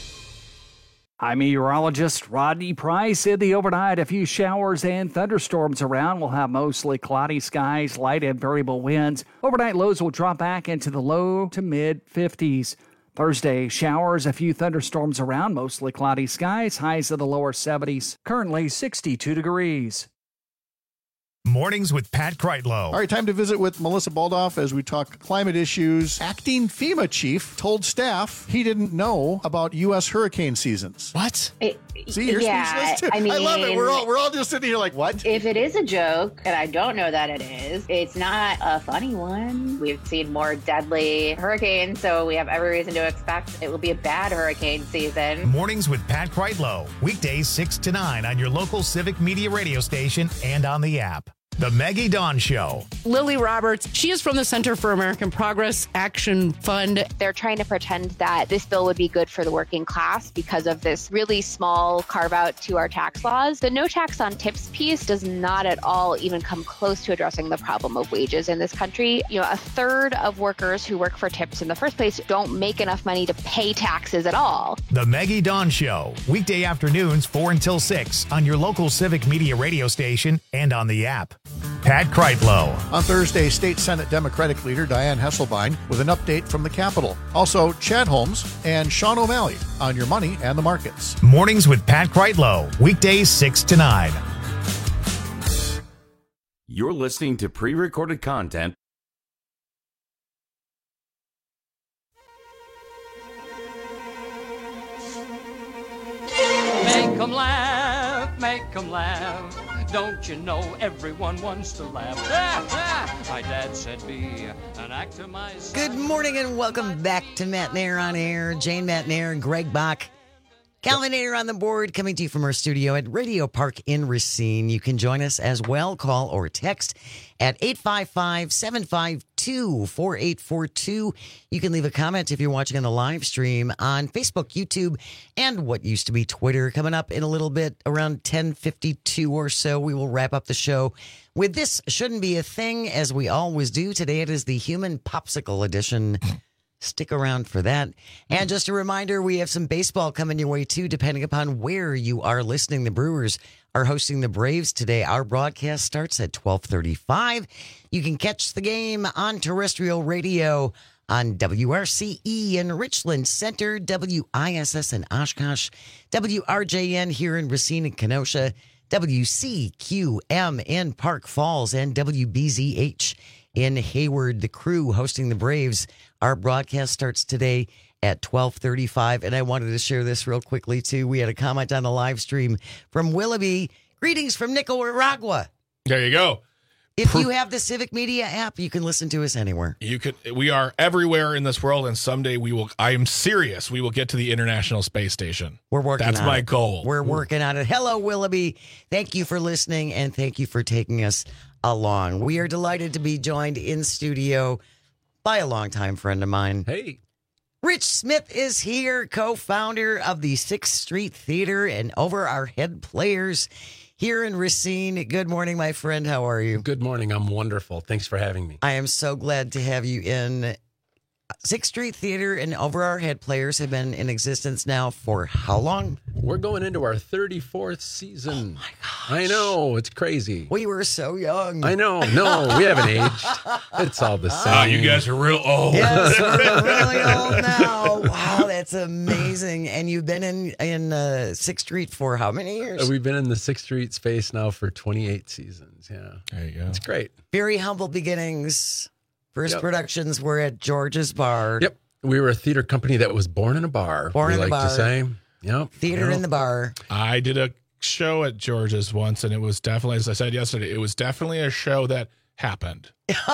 [SPEAKER 13] I'm meteorologist Rodney Price. In the overnight, a few showers and thunderstorms around. We'll have mostly cloudy skies, light and variable winds. Overnight lows will drop back into the low to mid fifties. Thursday, showers, a few thunderstorms around, mostly cloudy skies, highs in the lower seventies. Currently sixty-two degrees.
[SPEAKER 1] Mornings with Pat Kreitlow.
[SPEAKER 9] All right, time to visit with Melissa Baldoff as we talk climate issues. Acting FEMA chief told staff he didn't know about U S hurricane seasons.
[SPEAKER 4] What?
[SPEAKER 9] It, See, you're
[SPEAKER 11] yeah,
[SPEAKER 9] speechless too.
[SPEAKER 11] I mean,
[SPEAKER 9] I love it. We're all we're all just sitting here like, what?
[SPEAKER 11] If it is a joke, and I don't know that it is, it's not a funny one. We've seen more deadly hurricanes, so we have every reason to expect it will be a bad hurricane season.
[SPEAKER 1] Mornings with Pat Kreitlow. Weekdays six to nine on your local Civic Media radio station and on the app. The Maggie Dawn Show.
[SPEAKER 14] Lily Roberts, she is from the Center for American Progress Action Fund.
[SPEAKER 11] They're trying to pretend that this bill would be good for the working class because of this really small carve out to our tax laws. The no tax on tips piece does not at all even come close to addressing the problem of wages in this country. You know, a third of workers who work for tips in the first place don't make enough money to pay taxes at all.
[SPEAKER 1] The Maggie Dawn Show. Weekday afternoons, four until six on your local Civic Media radio station and on the app. Pat Kreitlow.
[SPEAKER 9] On Thursday, State Senate Democratic leader Dianne Hesselbein with an update from the Capitol. Also, Chad Holmes and Sean O'Malley on your money and the markets.
[SPEAKER 1] Mornings with Pat Kreitlow. Weekdays six to nine.
[SPEAKER 21] You're listening to pre-recorded content.
[SPEAKER 15] Make 'em laugh, make 'em laugh. Don't you know everyone wants to laugh? My dad said be an actor myself.
[SPEAKER 20] Good morning and welcome back to Matt Nair on Air. Jane Matt Nair and Greg Bach. Calvin Nair on the board, coming to you from our studio at Radio Park in Racine. You can join us as well. Call or text at eight five five, seven five two, four eight four two. You can leave a comment if you're watching on the live stream on Facebook, YouTube, and what used to be Twitter. Coming up in a little bit, around ten fifty-two or so, we will wrap up the show with This Shouldn't Be a Thing, as we always do. Today it is the Human Popsicle Edition. Stick around for that. And just a reminder, we have some baseball coming your way too, depending upon where you are listening. The Brewers are hosting the Braves today. Our broadcast starts at twelve thirty-five. You can catch the game on terrestrial radio on W R C E in Richland Center, W I S S in Oshkosh, W R J N here in Racine and Kenosha, W C Q M in Park Falls, and W B Z H in Hayward. The Crew hosting the Braves. Our broadcast starts today at twelve thirty-five, and I wanted to share this real quickly, too. We had a comment on the live stream from Willoughby. Greetings from Nicaragua.
[SPEAKER 4] There you go.
[SPEAKER 20] If you have the Civic Media app, you can listen to us anywhere.
[SPEAKER 4] You could. We are everywhere in this world, and someday we will. I am serious. We will get to the International Space Station.
[SPEAKER 20] We're working.
[SPEAKER 4] That's
[SPEAKER 20] on
[SPEAKER 4] my
[SPEAKER 20] it.
[SPEAKER 4] goal.
[SPEAKER 20] We're working on it. Hello, Willoughby. Thank you for listening, and thank you for taking us along. We are delighted to be joined in studio by a longtime friend of mine.
[SPEAKER 16] Hey.
[SPEAKER 20] Rich Smith is here, co-founder of the Sixth Street Theater and Over Our Head Players here in Racine. Good morning, my friend. How are you?
[SPEAKER 16] Good morning. I'm wonderful. Thanks for having me.
[SPEAKER 20] I am so glad to have you in. Sixth Street Theater and Over Our Head Players have been in existence now for how long?
[SPEAKER 16] We're going into our thirty-fourth season.
[SPEAKER 20] Oh, my gosh.
[SPEAKER 16] I know. It's crazy.
[SPEAKER 20] We were so young.
[SPEAKER 16] I know. No, we haven't aged. It's all the same.
[SPEAKER 4] Ah, you guys are real old.
[SPEAKER 20] Yes, we're really old now. Wow, that's amazing. And you've been in, in uh, Sixth Street for how many years?
[SPEAKER 16] We've been in the Sixth Street space now for twenty-eight seasons. Yeah.
[SPEAKER 4] There you go.
[SPEAKER 16] It's great.
[SPEAKER 20] Very humble beginnings. First
[SPEAKER 16] Yep.
[SPEAKER 20] productions were at George's Bar.
[SPEAKER 16] Yep. We were a theater company that was born in a bar.
[SPEAKER 20] Born
[SPEAKER 16] we
[SPEAKER 20] in a
[SPEAKER 16] like
[SPEAKER 20] bar.
[SPEAKER 16] to say. Yep.
[SPEAKER 20] Theater
[SPEAKER 16] Yep.
[SPEAKER 20] in the bar.
[SPEAKER 4] I did a show at George's once, and it was definitely, as I said yesterday, it was definitely a show that happened.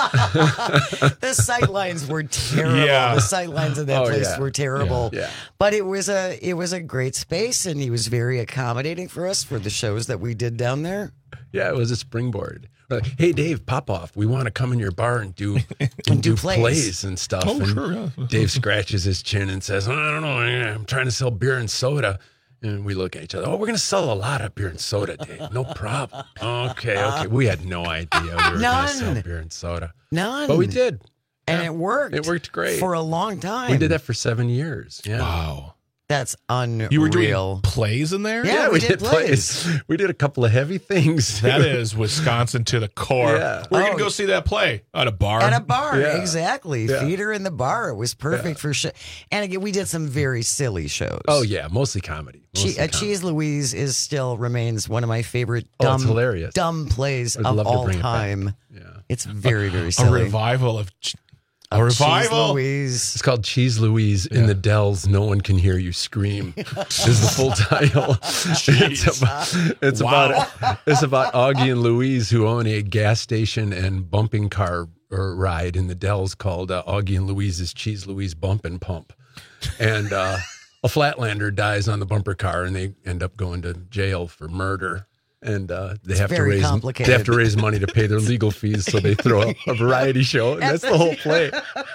[SPEAKER 20] The sight lines were terrible.
[SPEAKER 4] Yeah.
[SPEAKER 20] The sight lines of that
[SPEAKER 16] Oh,
[SPEAKER 20] place
[SPEAKER 16] yeah.
[SPEAKER 20] were terrible.
[SPEAKER 16] Yeah. Yeah.
[SPEAKER 20] But it was a it was a great space, and he was very accommodating for us for the shows that we did down there.
[SPEAKER 16] Yeah, it was a springboard. We're like, hey, Dave, pop off. We want to come in your bar and do and
[SPEAKER 20] do
[SPEAKER 16] do
[SPEAKER 20] plays.
[SPEAKER 16] plays. and stuff.
[SPEAKER 4] Oh,
[SPEAKER 16] and
[SPEAKER 4] sure, yeah.
[SPEAKER 16] Dave scratches his chin and says, I don't know. I'm trying to sell beer and soda. And we look at each other. Oh, we're going to sell a lot of beer and soda, Dave. No problem. Okay, okay. We had no idea we were going to sell
[SPEAKER 20] None.
[SPEAKER 16] beer and soda.
[SPEAKER 20] None.
[SPEAKER 16] But we did.
[SPEAKER 20] And
[SPEAKER 16] Yeah.
[SPEAKER 20] it worked.
[SPEAKER 16] It worked great.
[SPEAKER 20] For a long time.
[SPEAKER 16] We did that for seven years. Yeah.
[SPEAKER 4] Wow.
[SPEAKER 20] That's unreal.
[SPEAKER 4] You were doing plays in there?
[SPEAKER 20] Yeah, we did plays.
[SPEAKER 16] We did a couple of heavy things.
[SPEAKER 4] That is Wisconsin to the core.
[SPEAKER 16] Yeah.
[SPEAKER 4] We're
[SPEAKER 20] Oh.
[SPEAKER 4] going to go see that play at a bar.
[SPEAKER 20] At a bar,
[SPEAKER 16] Yeah.
[SPEAKER 20] exactly.
[SPEAKER 16] Yeah.
[SPEAKER 20] Theater in the bar. It was perfect for show. And again, we did some very silly shows.
[SPEAKER 16] Oh, yeah. Mostly comedy. Mostly
[SPEAKER 20] Che- uh,
[SPEAKER 16] comedy.
[SPEAKER 20] Cheese Louise is still remains one of my favorite
[SPEAKER 16] Oh,
[SPEAKER 20] dumb,
[SPEAKER 16] it's hilarious.
[SPEAKER 20] dumb plays
[SPEAKER 16] I'd
[SPEAKER 20] of
[SPEAKER 16] love to
[SPEAKER 20] all
[SPEAKER 16] bring it back.
[SPEAKER 20] time.
[SPEAKER 16] Yeah.
[SPEAKER 20] It's very, very
[SPEAKER 4] a
[SPEAKER 20] silly.
[SPEAKER 4] revival of ch- a
[SPEAKER 20] Of Cheese
[SPEAKER 4] revival.
[SPEAKER 20] Louise.
[SPEAKER 16] It's called Cheese Louise in the Dells. No one can hear you scream. Is the full title. It's about it's
[SPEAKER 4] Wow.
[SPEAKER 16] about it's about Augie and Louise who own a gas station and bumping car or ride in the Dells called uh, Augie and Louise's Cheese Louise Bump and Pump, and uh, a Flatlander dies on the bumper car and they end up going to jail for murder. And uh, they
[SPEAKER 20] It's
[SPEAKER 16] have to
[SPEAKER 20] very
[SPEAKER 16] raise
[SPEAKER 20] complicated.
[SPEAKER 16] they have to raise money to pay their legal fees, so they throw a, a variety show, and that's the whole play.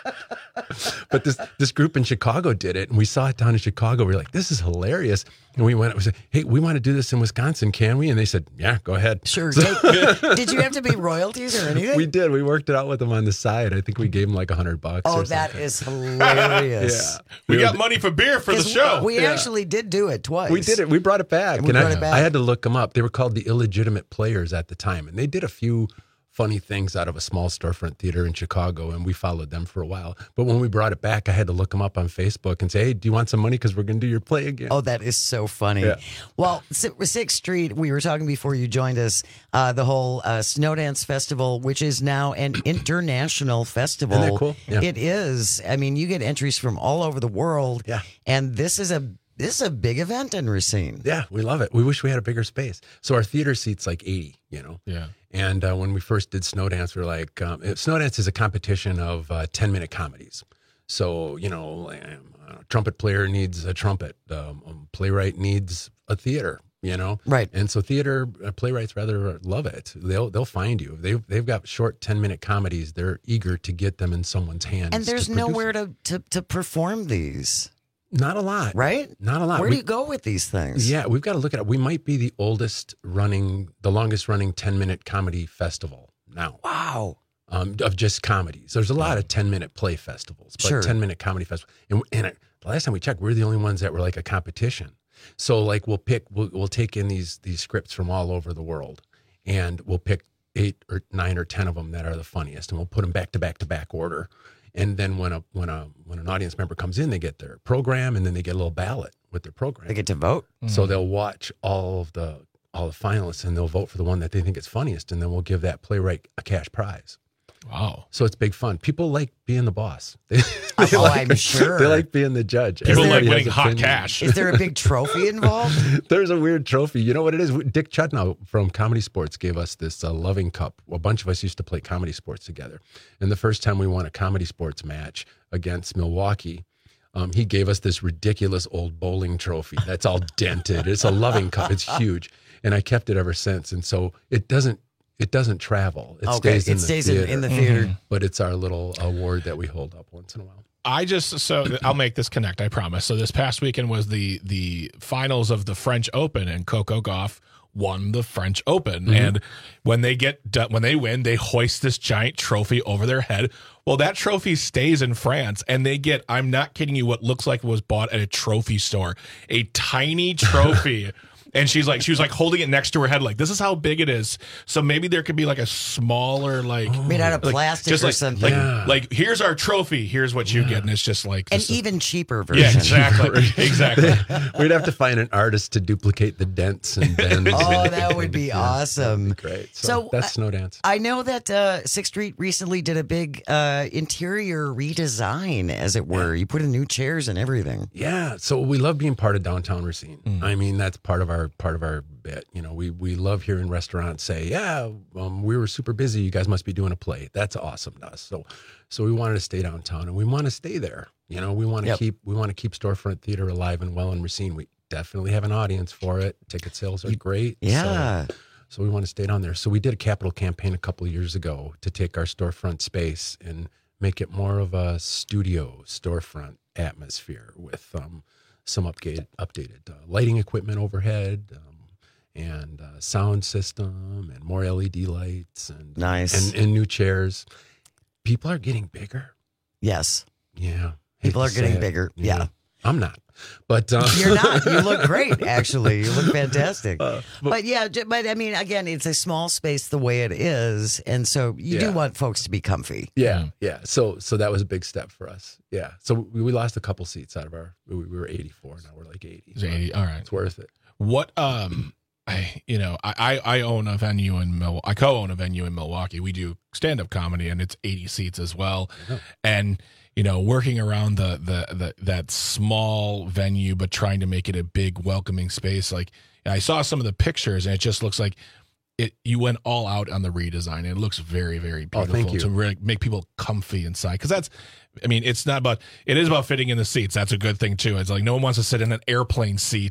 [SPEAKER 16] But this this group in Chicago did it, and we saw it down in Chicago. We were like, "This is hilarious!" And we went, "We said, hey, we want to do this in Wisconsin, can we?" And they said, "Yeah, go ahead."
[SPEAKER 20] Sure.
[SPEAKER 16] So-
[SPEAKER 20] Take- did you have to pay royalties or anything?
[SPEAKER 16] we did. We worked it out with them on the side. I think we gave them like a hundred bucks.
[SPEAKER 20] Oh,
[SPEAKER 16] or
[SPEAKER 20] that
[SPEAKER 16] something.
[SPEAKER 20] is hilarious.
[SPEAKER 16] Yeah,
[SPEAKER 4] We
[SPEAKER 16] were-
[SPEAKER 4] got money for beer for the
[SPEAKER 20] 'Cause
[SPEAKER 4] show.
[SPEAKER 20] We
[SPEAKER 16] Yeah.
[SPEAKER 20] actually did do it twice.
[SPEAKER 16] We did it. We brought it back.
[SPEAKER 20] We
[SPEAKER 16] and
[SPEAKER 20] brought
[SPEAKER 16] I,
[SPEAKER 20] it back.
[SPEAKER 16] I had to look them up. They were called the Illegitimate Players at the time. And they did a few funny things out of a small storefront theater in Chicago, and we followed them for a while. But when we brought it back, I had to look them up on Facebook and say, hey, do you want some money? Because we're going to do your play again.
[SPEAKER 20] Oh, that is so funny.
[SPEAKER 16] Yeah.
[SPEAKER 20] Well, Si- Sixth Street, we were talking before you joined us, uh, the whole uh, Snowdance Festival, which is now an international festival.
[SPEAKER 16] Isn't that cool? Yeah.
[SPEAKER 20] It is. I mean, you get entries from all over the world.
[SPEAKER 16] Yeah.
[SPEAKER 20] And this is a this is a big event in Racine.
[SPEAKER 16] Yeah, we love it. We wish we had a bigger space. So our theater seats like eighty, you know?
[SPEAKER 4] Yeah.
[SPEAKER 16] And uh, when we first did Snowdance, we were like, um, Snowdance is a competition of uh, ten-minute comedies. So, you know, um, a trumpet player needs a trumpet. Um, a playwright needs a theater, you know?
[SPEAKER 20] Right.
[SPEAKER 16] And so theater uh, playwrights rather love it. They'll they'll find you. They've, they've got short ten-minute comedies. They're eager to get them in someone's hands.
[SPEAKER 20] And there's
[SPEAKER 16] to produce
[SPEAKER 20] nowhere
[SPEAKER 16] them.
[SPEAKER 20] to, to, to perform these.
[SPEAKER 16] Not a lot.
[SPEAKER 20] Right?
[SPEAKER 16] Not a lot.
[SPEAKER 20] Where
[SPEAKER 16] We-
[SPEAKER 20] do you go with these things?
[SPEAKER 16] Yeah, we've got to look at it. We might be the oldest running, the longest running ten minute comedy festival now.
[SPEAKER 20] Wow.
[SPEAKER 16] Um, of just comedies. There's a lot of ten minute play festivals, but
[SPEAKER 20] Sure.
[SPEAKER 16] ten minute comedy festival. And, and it, the last time we checked, we're the only ones that were like a competition. So like we'll pick, we'll, we'll take in these these scripts from all over the world, and we'll pick eight or nine or ten of them that are the funniest, and we'll put them back to back to back order. And then when a when a when an audience member comes in, they get their program, and then they get a little ballot with their program.
[SPEAKER 20] They get to vote.
[SPEAKER 16] So they'll watch all of the all the finalists, and they'll vote for the one that they think is funniest, and then we'll give that playwright a cash prize.
[SPEAKER 4] Wow.
[SPEAKER 16] So it's big fun. People like being the boss. They,
[SPEAKER 20] Oh,
[SPEAKER 16] they like,
[SPEAKER 20] I'm sure.
[SPEAKER 16] They like being the judge.
[SPEAKER 4] People like
[SPEAKER 16] Everybody
[SPEAKER 4] winning
[SPEAKER 16] has
[SPEAKER 4] hot
[SPEAKER 16] opinions.
[SPEAKER 4] cash.
[SPEAKER 20] Is there a big trophy involved?
[SPEAKER 16] There's a weird trophy. You know what it is? Dick Chudnow from Comedy Sports gave us this uh, loving cup. A bunch of us used to play comedy sports together. And the first time we won a comedy sports match against Milwaukee, um, he gave us this ridiculous old bowling trophy that's all dented. It's a loving cup. It's huge. And I kept it ever since. And so it doesn't It doesn't travel. It
[SPEAKER 20] Okay,
[SPEAKER 16] stays in
[SPEAKER 20] it
[SPEAKER 16] the
[SPEAKER 20] stays in-
[SPEAKER 16] theater.
[SPEAKER 20] in the theater. Mhm.
[SPEAKER 16] But it's our little award that we hold up once in a while.
[SPEAKER 4] I just so I'll make this connect. I promise. So this past weekend was the the finals of the French Open, and Coco Gauff won the French Open.
[SPEAKER 16] Mhm.
[SPEAKER 4] And when they get done, when they win, they hoist this giant trophy over their head. Well, that trophy stays in France, and they get, I'm not kidding you, what looks like it was bought at a trophy store, a tiny trophy. And she's like, she was like holding it next to her head, like, this is how big it is. So maybe there could be like a smaller, like
[SPEAKER 20] Made out of
[SPEAKER 4] like,
[SPEAKER 20] plastic
[SPEAKER 4] just
[SPEAKER 20] or
[SPEAKER 4] like,
[SPEAKER 20] something.
[SPEAKER 4] Like,
[SPEAKER 16] Yeah.
[SPEAKER 4] like, here's our trophy. Here's what you get, and it's just like
[SPEAKER 20] An
[SPEAKER 4] this is-
[SPEAKER 20] even cheaper version.
[SPEAKER 4] yeah, exactly, exactly.
[SPEAKER 16] We'd have to find an artist to duplicate the dents and bends.
[SPEAKER 20] Oh,
[SPEAKER 16] and-
[SPEAKER 20] that would be awesome.
[SPEAKER 16] Great. So,
[SPEAKER 20] So,
[SPEAKER 16] that's Snowdance.
[SPEAKER 20] I know that uh, Sixth Street recently did a big uh, interior redesign, as it were. You put in new chairs and everything.
[SPEAKER 16] Yeah, so we love being part of downtown Racine.
[SPEAKER 20] Mm.
[SPEAKER 16] I mean, that's part of our part of our bit. You know, we we love hearing restaurants say, "Yeah, um, we were super busy. You guys must be doing a play." That's awesome to us. So, so we wanted to stay downtown, and we want to stay there. You know, we want to
[SPEAKER 20] Yep.
[SPEAKER 16] keep we want to keep storefront theater alive and well in Racine. We definitely have an audience for it. Ticket sales are great.
[SPEAKER 20] Yeah.
[SPEAKER 16] So, so we want to stay down there. So we did a capital campaign a couple of years ago to take our storefront space and make it more of a studio storefront atmosphere with um, some updated, updated uh, lighting equipment overhead um, and uh, sound system and more L E D lights and
[SPEAKER 20] Nice.
[SPEAKER 16] and, and new chairs. People are getting bigger.
[SPEAKER 20] Yes.
[SPEAKER 16] Yeah.
[SPEAKER 20] People
[SPEAKER 16] Hate
[SPEAKER 20] are
[SPEAKER 16] to say
[SPEAKER 20] getting
[SPEAKER 16] it.
[SPEAKER 20] bigger. Yeah.
[SPEAKER 16] I'm not. But uh,
[SPEAKER 20] You're not. You look great, actually. You look fantastic.
[SPEAKER 16] Uh,
[SPEAKER 20] but,
[SPEAKER 16] but-
[SPEAKER 20] yeah, j- but I mean, again, it's a small space the way it is. And so you do
[SPEAKER 16] Yeah.
[SPEAKER 20] want folks to be comfy.
[SPEAKER 16] Yeah, yeah. So, so that was a big step for us. Yeah. So we, we lost a couple seats out of our. We, we were eighty-four. Now we're like eighty.
[SPEAKER 4] It's eighty. All right.
[SPEAKER 16] It's worth it.
[SPEAKER 4] What um I you know, I I I own a venue in Mil I co-own a venue in Milwaukee. We do stand-up comedy, and it's eighty seats as well.
[SPEAKER 16] Yeah.
[SPEAKER 4] And you know, working around the, the the that small venue but trying to make it a big welcoming space, like I saw some of the pictures, and it just looks like it you went all out on the redesign. It looks very, very
[SPEAKER 16] Oh,
[SPEAKER 4] beautiful
[SPEAKER 16] thank you.
[SPEAKER 4] to really make people comfy inside, because that's I mean, it's not about it is about fitting in the seats. That's a good thing too. It's like no one wants to sit in an airplane seat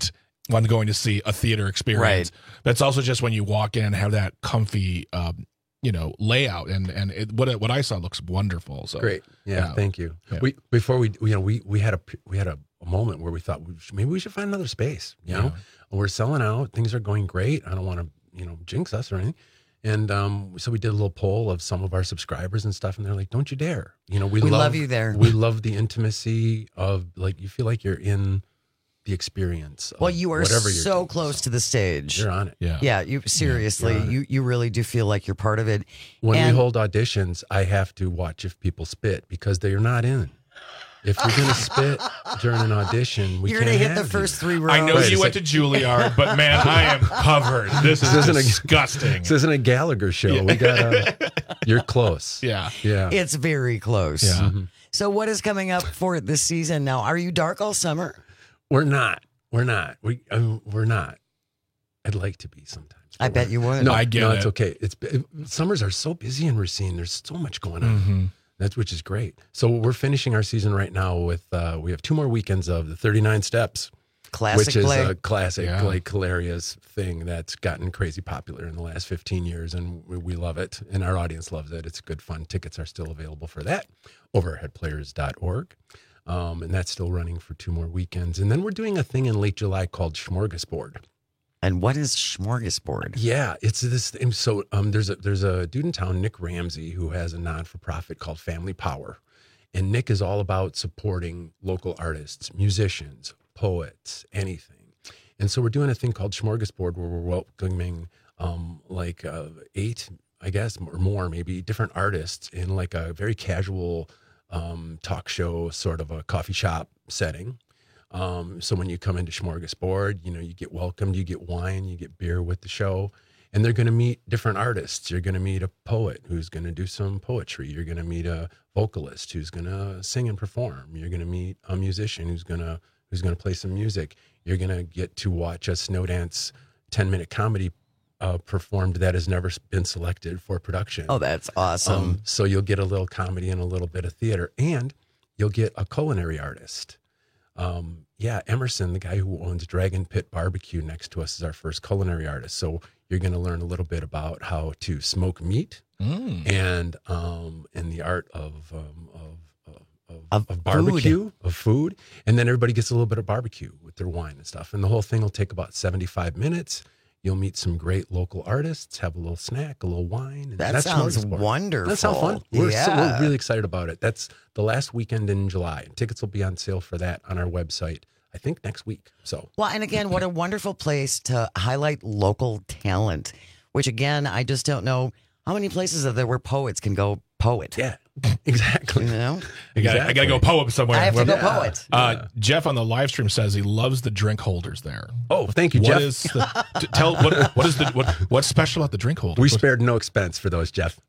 [SPEAKER 4] when going to see a theater experience.
[SPEAKER 20] Right.
[SPEAKER 4] That's also just when you walk in and have that comfy, um, you know, layout, and and it, what what I saw looks wonderful. So
[SPEAKER 16] great, yeah,
[SPEAKER 4] yeah.
[SPEAKER 16] thank you.
[SPEAKER 4] Yeah.
[SPEAKER 16] We before we you know we we had a we had a, a moment where we thought we should, maybe we should find another space. You know,
[SPEAKER 4] Yeah.
[SPEAKER 16] we're selling out, things are going great. I don't want to you know jinx us or anything. And um, so we did a little poll of some of our subscribers and stuff, and they're like, "Don't you dare!" You know, we,
[SPEAKER 20] We
[SPEAKER 16] love,
[SPEAKER 20] love you there.
[SPEAKER 16] We love the intimacy of like you feel like you're in the experience. Of
[SPEAKER 20] Well, you are
[SPEAKER 16] whatever you're
[SPEAKER 20] so
[SPEAKER 16] doing.
[SPEAKER 20] close to the stage.
[SPEAKER 16] You're on it.
[SPEAKER 4] Yeah.
[SPEAKER 20] Yeah, you seriously,
[SPEAKER 16] you're on it.
[SPEAKER 20] you you really do feel like you're part of it.
[SPEAKER 16] When
[SPEAKER 20] And-
[SPEAKER 16] we hold auditions, I have to watch if people spit because they're not in. If you're going to spit during an audition, we
[SPEAKER 20] You're
[SPEAKER 16] can't
[SPEAKER 20] gonna hit
[SPEAKER 16] have
[SPEAKER 20] the first three rows.
[SPEAKER 4] I know
[SPEAKER 16] Right,
[SPEAKER 4] you
[SPEAKER 16] it's
[SPEAKER 4] went
[SPEAKER 16] like-
[SPEAKER 4] to Juilliard, but man, I am covered. This is
[SPEAKER 16] isn't a-
[SPEAKER 4] disgusting.
[SPEAKER 16] This isn't a Gallagher show.
[SPEAKER 4] Yeah.
[SPEAKER 16] We got. You're close.
[SPEAKER 4] Yeah.
[SPEAKER 16] Yeah.
[SPEAKER 20] It's very close.
[SPEAKER 4] Yeah.
[SPEAKER 16] Mhm.
[SPEAKER 20] So what is coming up for this season now? Are you dark all summer?
[SPEAKER 16] We're not. We're not. We. I mean, we're not. I'd like to be sometimes.
[SPEAKER 20] I
[SPEAKER 16] but
[SPEAKER 20] bet
[SPEAKER 16] we're-
[SPEAKER 20] you would.
[SPEAKER 16] No,
[SPEAKER 4] I get
[SPEAKER 16] no,
[SPEAKER 4] it.
[SPEAKER 16] it's okay. It's it, summers are so busy in Racine. There's so much going on.
[SPEAKER 4] Mm-hmm.
[SPEAKER 16] That's which is great. So we're finishing our season right now with uh, we have two more weekends of the thirty-nine Steps,
[SPEAKER 20] Classic
[SPEAKER 16] which is
[SPEAKER 20] play.
[SPEAKER 16] a classic,
[SPEAKER 4] Yeah.
[SPEAKER 16] like hilarious thing that's gotten crazy popular in the last fifteen years, and we, we love it, and our audience loves it. It's good fun. Tickets are still available for that over at head players dot org, um, and that's still running for two more weekends. And then we're doing a thing in late July called Smorgasbord.
[SPEAKER 20] And what is Smorgasbord?
[SPEAKER 16] Yeah, it's this. And so um, there's a there's a dude in town, Nick Ramsey, who has a non for profit called Family Power, and Nick is all about supporting local artists, musicians, poets, anything. And so we're doing a thing called Smorgasbord, where we're welcoming um, like uh, eight, I guess, or more, maybe different artists in like a very casual um, talk show, sort of a coffee shop setting. Um, so when you come into Smorgasbord, you know, you get welcomed, you get wine, you get beer with the show, and they're going to meet different artists. You're going to meet a poet who's going to do some poetry. You're going to meet a vocalist who's going to sing and perform. You're going to meet a musician who's going to, who's going to play some music. You're going to get to watch a snow dance ten minute comedy uh, performed that has never been selected for production.
[SPEAKER 20] Oh, that's awesome.
[SPEAKER 16] Um, so you'll get a little comedy and a little bit of theater, and you'll get a culinary artist. Um, yeah, Emerson, the guy who owns Dragon Pit Barbecue next to us, is our first culinary artist. So you're going to learn a little bit about how to smoke meat
[SPEAKER 4] Mm.
[SPEAKER 16] and um, and the art of um, of, of, of,
[SPEAKER 20] Of
[SPEAKER 16] of barbecue,
[SPEAKER 20] food.
[SPEAKER 16] of food. And then everybody gets a little bit of barbecue with their wine and stuff. And the whole thing will take about seventy-five minutes. You'll meet some great local artists, have a little snack, a little wine. And
[SPEAKER 20] That
[SPEAKER 16] that's
[SPEAKER 20] sounds
[SPEAKER 16] Smorgasbord.
[SPEAKER 20] wonderful.
[SPEAKER 16] That sounds fun. We're, so,
[SPEAKER 20] Yeah.
[SPEAKER 16] we're really excited about it. That's the last weekend in July. Tickets will be on sale for that on our website, I think, next week. So
[SPEAKER 20] Well, and again, what a wonderful place to highlight local talent, which again, I just don't know how many places are there where poets can go poet.
[SPEAKER 16] yeah, exactly.
[SPEAKER 20] You know?
[SPEAKER 4] I got I got to go poem somewhere.
[SPEAKER 20] I have to go
[SPEAKER 4] Well,
[SPEAKER 20] poet.
[SPEAKER 4] Uh, Jeff on the live stream says he loves the drink holders there.
[SPEAKER 16] Oh, thank you,
[SPEAKER 4] What
[SPEAKER 16] Jeff.
[SPEAKER 4] is the, t- tell what what is the what what's special about the drink holder?
[SPEAKER 16] We spared no expense for those, Jeff.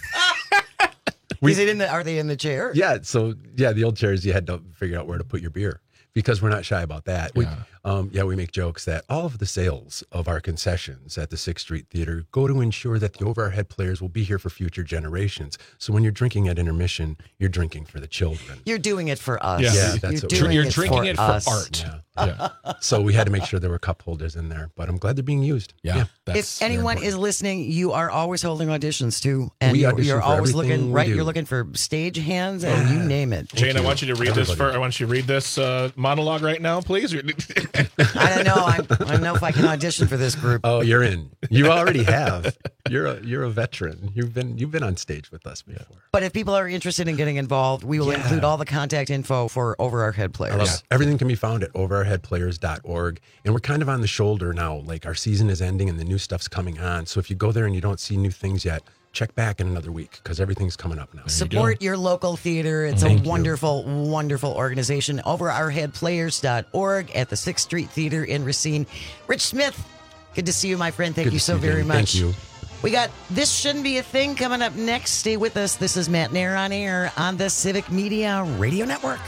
[SPEAKER 20] Is it in the? Are they in the chair?
[SPEAKER 16] Yeah, so yeah, the old chairs, you had to figure out where to put your beer because we're not shy about that. We,
[SPEAKER 4] Yeah.
[SPEAKER 16] um, yeah, we make jokes that all of the sales of our concessions at the Sixth Street Theater go to ensure that the Over Our Head Players will be here for future generations. So when you're drinking at intermission, you're drinking for the children.
[SPEAKER 20] You're doing it for us.
[SPEAKER 4] Yeah.
[SPEAKER 16] Yeah,
[SPEAKER 20] You're
[SPEAKER 16] that's what
[SPEAKER 20] doing
[SPEAKER 16] we're-
[SPEAKER 4] You're
[SPEAKER 20] it
[SPEAKER 4] drinking
[SPEAKER 20] for
[SPEAKER 4] it for
[SPEAKER 20] us.
[SPEAKER 4] art.
[SPEAKER 16] Yeah.
[SPEAKER 4] Yeah.
[SPEAKER 16] So we had to make sure there were cup holders in there, but I'm glad they're being used.
[SPEAKER 4] Yeah. That's
[SPEAKER 20] If anyone
[SPEAKER 4] very
[SPEAKER 20] is listening, you are always holding auditions too, and
[SPEAKER 16] We
[SPEAKER 20] you're,
[SPEAKER 16] audition
[SPEAKER 20] you're
[SPEAKER 16] for
[SPEAKER 20] always
[SPEAKER 16] everything
[SPEAKER 20] looking
[SPEAKER 16] we
[SPEAKER 20] right.
[SPEAKER 16] do.
[SPEAKER 20] You're looking for stage hands, and you name it.
[SPEAKER 4] Jane, I want you to read this
[SPEAKER 16] Everybody.
[SPEAKER 4] for. I want you to read this uh, monologue right now, please.
[SPEAKER 20] I don't know. I, I don't know if I can audition for this group.
[SPEAKER 16] Oh, you're in. You already have. You're a you're a veteran. You've been you've been on stage with us before.
[SPEAKER 20] But if people are interested in getting involved, we will
[SPEAKER 16] Yeah.
[SPEAKER 20] include all the contact info for Over Our Head
[SPEAKER 16] I
[SPEAKER 20] Players.
[SPEAKER 16] love it. Everything can be found at over our head players dot org. And we're kind of on the shoulder now. Like our season is ending and the new stuff's coming on. So if you go there and you don't see new things yet, check back in another week because everything's coming up now.
[SPEAKER 20] Support your local theater. It's
[SPEAKER 16] Thank
[SPEAKER 20] a
[SPEAKER 16] you.
[SPEAKER 20] wonderful, wonderful organization. Over our head players dot org at the Sixth Street Theater in Racine. Rich Smith, good to see you, my friend. Thank
[SPEAKER 16] Good
[SPEAKER 20] you
[SPEAKER 16] to
[SPEAKER 20] so
[SPEAKER 16] see you,
[SPEAKER 20] very
[SPEAKER 16] Jamie.
[SPEAKER 20] much.
[SPEAKER 16] Thank you.
[SPEAKER 20] We got This Shouldn't Be a Thing coming up next. Stay with us. This is Matt Nair on air on the Civic Media Radio Network.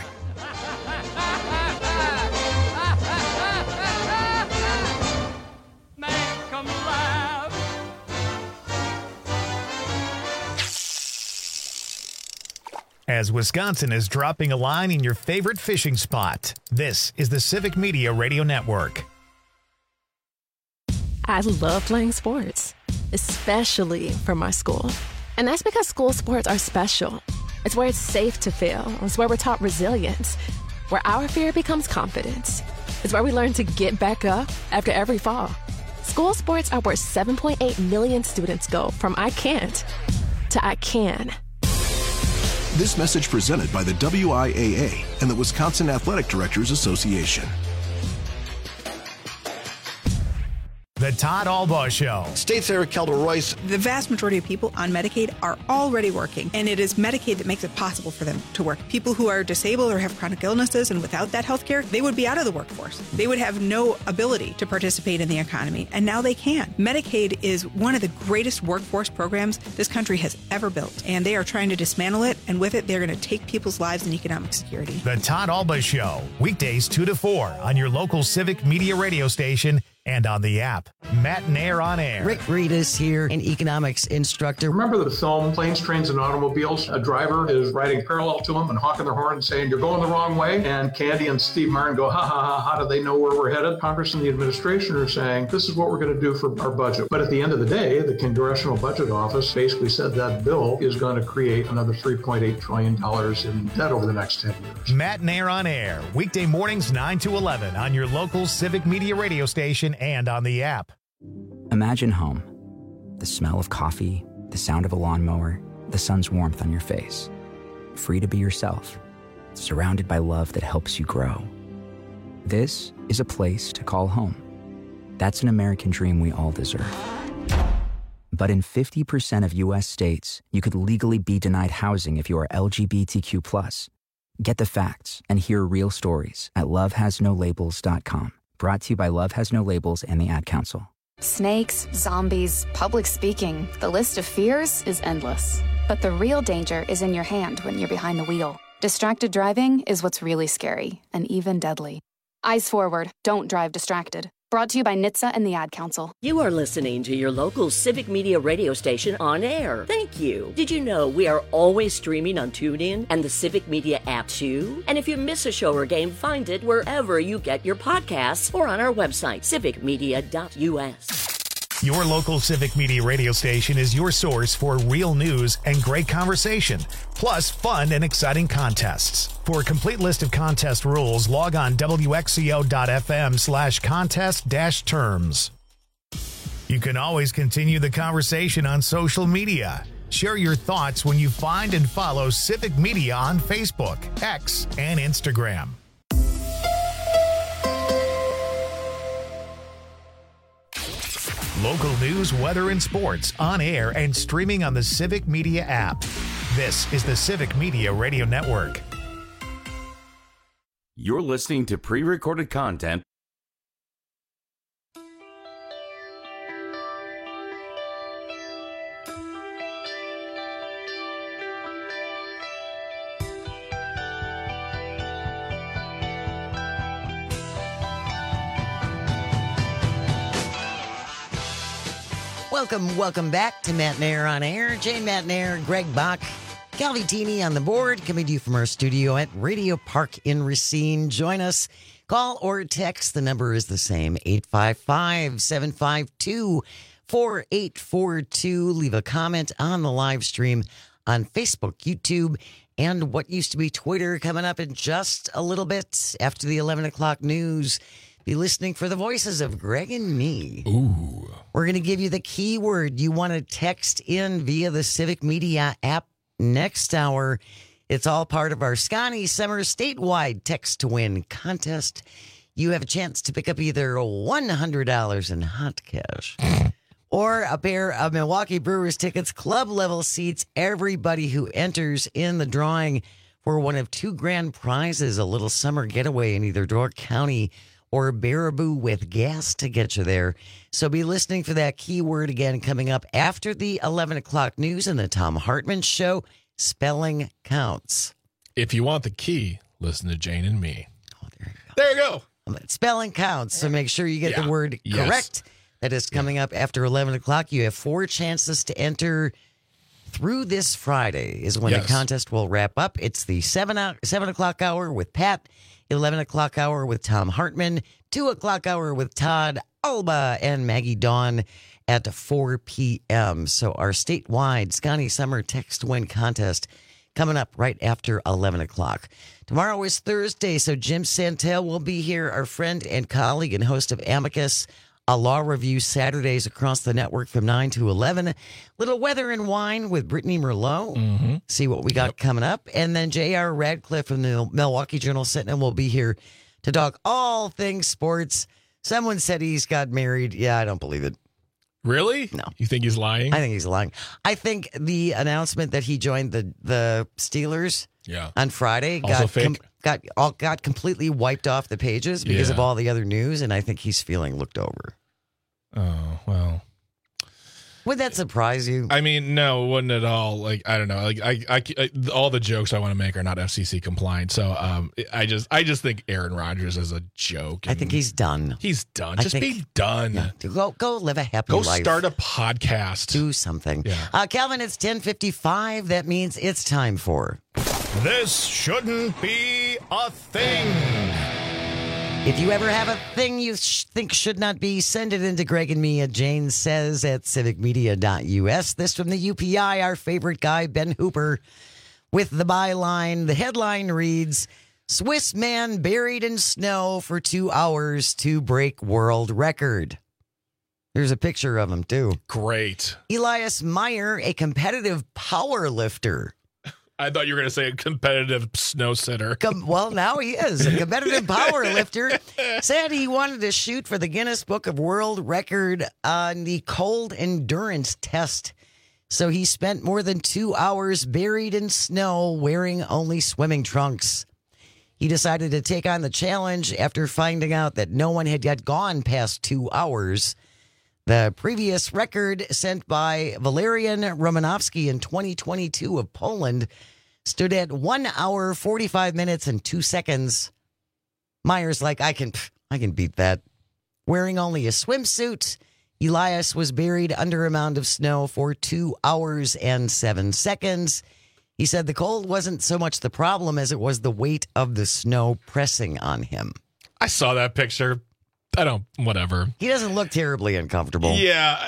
[SPEAKER 15] Make 'em laugh.
[SPEAKER 1] As Wisconsin is dropping a line in your favorite fishing spot, this is the Civic Media Radio Network.
[SPEAKER 17] I love playing sports, especially for my school. And that's because school sports are special. It's where it's safe to fail. It's where we're taught resilience, where our fear becomes confidence. It's where we learn to get back up after every fall. School sports are where seven point eight million students go from I can't to I can.
[SPEAKER 18] This message presented by the W I A A and the Wisconsin Athletic Directors Association.
[SPEAKER 1] The Todd Albaugh Show.
[SPEAKER 19] State Senator Kelda Royce.
[SPEAKER 23] The vast majority of people on Medicaid are already working, and it is Medicaid that makes it possible for them to work. People who are disabled or have chronic illnesses and without that health care, they would be out of the workforce. They would have no ability to participate in the economy, and now they can. Medicaid is one of the greatest workforce programs this country has ever built, and they are trying to dismantle it, and with it, they're going to take people's lives and economic security.
[SPEAKER 1] The Todd Albaugh Show, weekdays two to four on your local Civic Media radio station and on the app. Matt Nair on air.
[SPEAKER 20] Rick Reedus here, an economics instructor.
[SPEAKER 24] Remember the film Planes, Trains, and Automobiles? A driver is riding parallel to him and honking their horn and saying, "You're going the wrong way." And Candy and Steve Martin go, ha, ha, ha, how do they know where we're headed? Congress and the administration are saying, this is what we're going to do for our budget. But at the end of the day, the Congressional Budget Office basically said that bill is going to create another three point eight trillion dollars in debt over the next ten years.
[SPEAKER 1] Matt Nair on air, weekday mornings nine to eleven on your local Civic Media radio station and on the app.
[SPEAKER 25] Imagine home. The smell of coffee, the sound of a lawnmower, the sun's warmth on your face. Free to be yourself, surrounded by love that helps you grow. This is a place to call home. That's an American dream we all deserve. But in fifty percent of U S states, you could legally be denied housing if you are L G B T Q plus. Get the facts and hear real stories at love has no labels dot com. Brought to you by Love Has No Labels and the Ad Council.
[SPEAKER 26] Snakes, zombies, public speaking. The list of fears is endless. But the real danger is in your hand when you're behind the wheel. Distracted driving is what's really scary and even deadly. Eyes forward. Don't drive distracted. Brought to you by N H T S A and the Ad Council.
[SPEAKER 27] You are listening to your local Civic Media radio station on air. Thank you. Did you know we are always streaming on TuneIn and the Civic Media app too? And if you miss a show or game, find it wherever you get your podcasts or on our website, civic media dot U S.
[SPEAKER 1] Your local Civic Media radio station is your source for real news and great conversation, plus fun and exciting contests. For a complete list of contest rules, log on W X C O dot F M slash contest dash terms. You can always continue the conversation on social media. Share your thoughts when you find and follow Civic Media on Facebook, X, and Instagram. Local news, weather, and sports on air and streaming on the Civic Media app. This is the Civic Media Radio Network.
[SPEAKER 21] You're listening to pre-recorded content.
[SPEAKER 20] Welcome, welcome back to Matt Nair on air. Jane Matt Nair, Greg Bach, Calvi Teeny on the board, coming to you from our studio at Radio Park in Racine. Join us, call or text. The number is the same, eight five five, seven five two, four eight four two. Leave a comment on the live stream on Facebook, YouTube, and what used to be Twitter, coming up in just a little bit after the eleven o'clock news. Be listening for the voices of Greg and me.
[SPEAKER 4] Ooh.
[SPEAKER 20] We're going to give you the keyword you want to text in via the Civic Media app next hour. It's all part of our Scotty Summer statewide text to win contest. You have a chance to pick up either one hundred dollars in hot cash or a pair of Milwaukee Brewers tickets, club level seats. Everybody who enters in the drawing for one of two grand prizes, a little summer getaway in either Door County or Baraboo with gas to get you there. So be listening for that keyword again coming up after the eleven o'clock news and the Tom Hartman Show. Spelling counts.
[SPEAKER 4] If you want the key, listen to Jane and me. Oh, there you go. There you go.
[SPEAKER 20] Spelling counts. So make sure you get
[SPEAKER 4] yeah.
[SPEAKER 20] the word
[SPEAKER 4] yes.
[SPEAKER 20] correct. That is coming yeah. up after eleven o'clock. You have four chances to enter through this Friday is when yes. the contest will wrap up. It's the seven, hour, seven o'clock hour with Pat, eleven o'clock hour with Tom Hartman, two o'clock hour with Todd Alba and Maggie Dawn at four p.m. So our statewide Scotty Summer Text Win contest coming up right after eleven o'clock. Tomorrow is Thursday, so Jim Santel will be here, our friend and colleague and host of Amicus, a law review Saturdays across the network from nine to eleven. Little weather and wine with Brittany Merlot.
[SPEAKER 4] Mm-hmm.
[SPEAKER 20] See what we got yep. coming up. And then J R Radcliffe from the Milwaukee Journal-Sentinel will be here to talk all things sports. Someone said he's got married. Yeah, I don't believe it.
[SPEAKER 4] Really?
[SPEAKER 20] No.
[SPEAKER 4] You think he's lying?
[SPEAKER 20] I think he's lying. I think the announcement that he joined the, the Steelers
[SPEAKER 4] yeah.
[SPEAKER 20] on Friday
[SPEAKER 4] also
[SPEAKER 20] got
[SPEAKER 4] fake.
[SPEAKER 20] Com- got all got completely wiped off the pages because
[SPEAKER 4] yeah.
[SPEAKER 20] of all the other news, and I think he's feeling looked over.
[SPEAKER 4] Oh, well.
[SPEAKER 20] Would that surprise you?
[SPEAKER 4] I mean, no, it wouldn't at all. Like, I don't know. Like, I, I, I all the jokes I want to make are not F C C compliant. So, um, I just, I just think Aaron Rodgers is a joke.
[SPEAKER 20] I think he's done.
[SPEAKER 4] He's done.
[SPEAKER 20] I
[SPEAKER 4] Just
[SPEAKER 20] think,
[SPEAKER 4] be done.
[SPEAKER 20] Yeah, go, go live a happy
[SPEAKER 4] Go
[SPEAKER 20] life.
[SPEAKER 4] start a podcast.
[SPEAKER 20] Do something.
[SPEAKER 4] Yeah.
[SPEAKER 20] Uh, Calvin, it's ten fifty-five. That means it's time for
[SPEAKER 1] This Shouldn't Be a Thing.
[SPEAKER 20] If you ever have a thing you sh- think should not be, send it into Greg and me at Jane Says at civic media dot u s. This from the U P I, our favorite guy, Ben Hooper, with the byline. The headline reads, Swiss man buried in snow for two hours to break world record. There's a picture of him, too.
[SPEAKER 4] Great.
[SPEAKER 20] Elias Meyer, a competitive power lifter.
[SPEAKER 4] I thought you were going to say a competitive snow sitter.
[SPEAKER 20] Com- well, now he is. A competitive power lifter said he wanted to shoot for the Guinness Book of World Record on the cold endurance test. So he spent more than two hours buried in snow wearing only swimming trunks. He decided to take on the challenge after finding out that no one had yet gone past two hours. The previous record, sent by Valerian Romanowski in twenty twenty-two of Poland, stood at one hour, forty-five minutes, and two seconds. Meyer's like, I can, I can beat that. Wearing only a swimsuit, Elias was buried under a mound of snow for two hours and seven seconds. He said the cold wasn't so much the problem as it was the weight of the snow pressing on him.
[SPEAKER 4] I saw that picture. I don't, whatever.
[SPEAKER 20] He doesn't look terribly uncomfortable.
[SPEAKER 4] Yeah.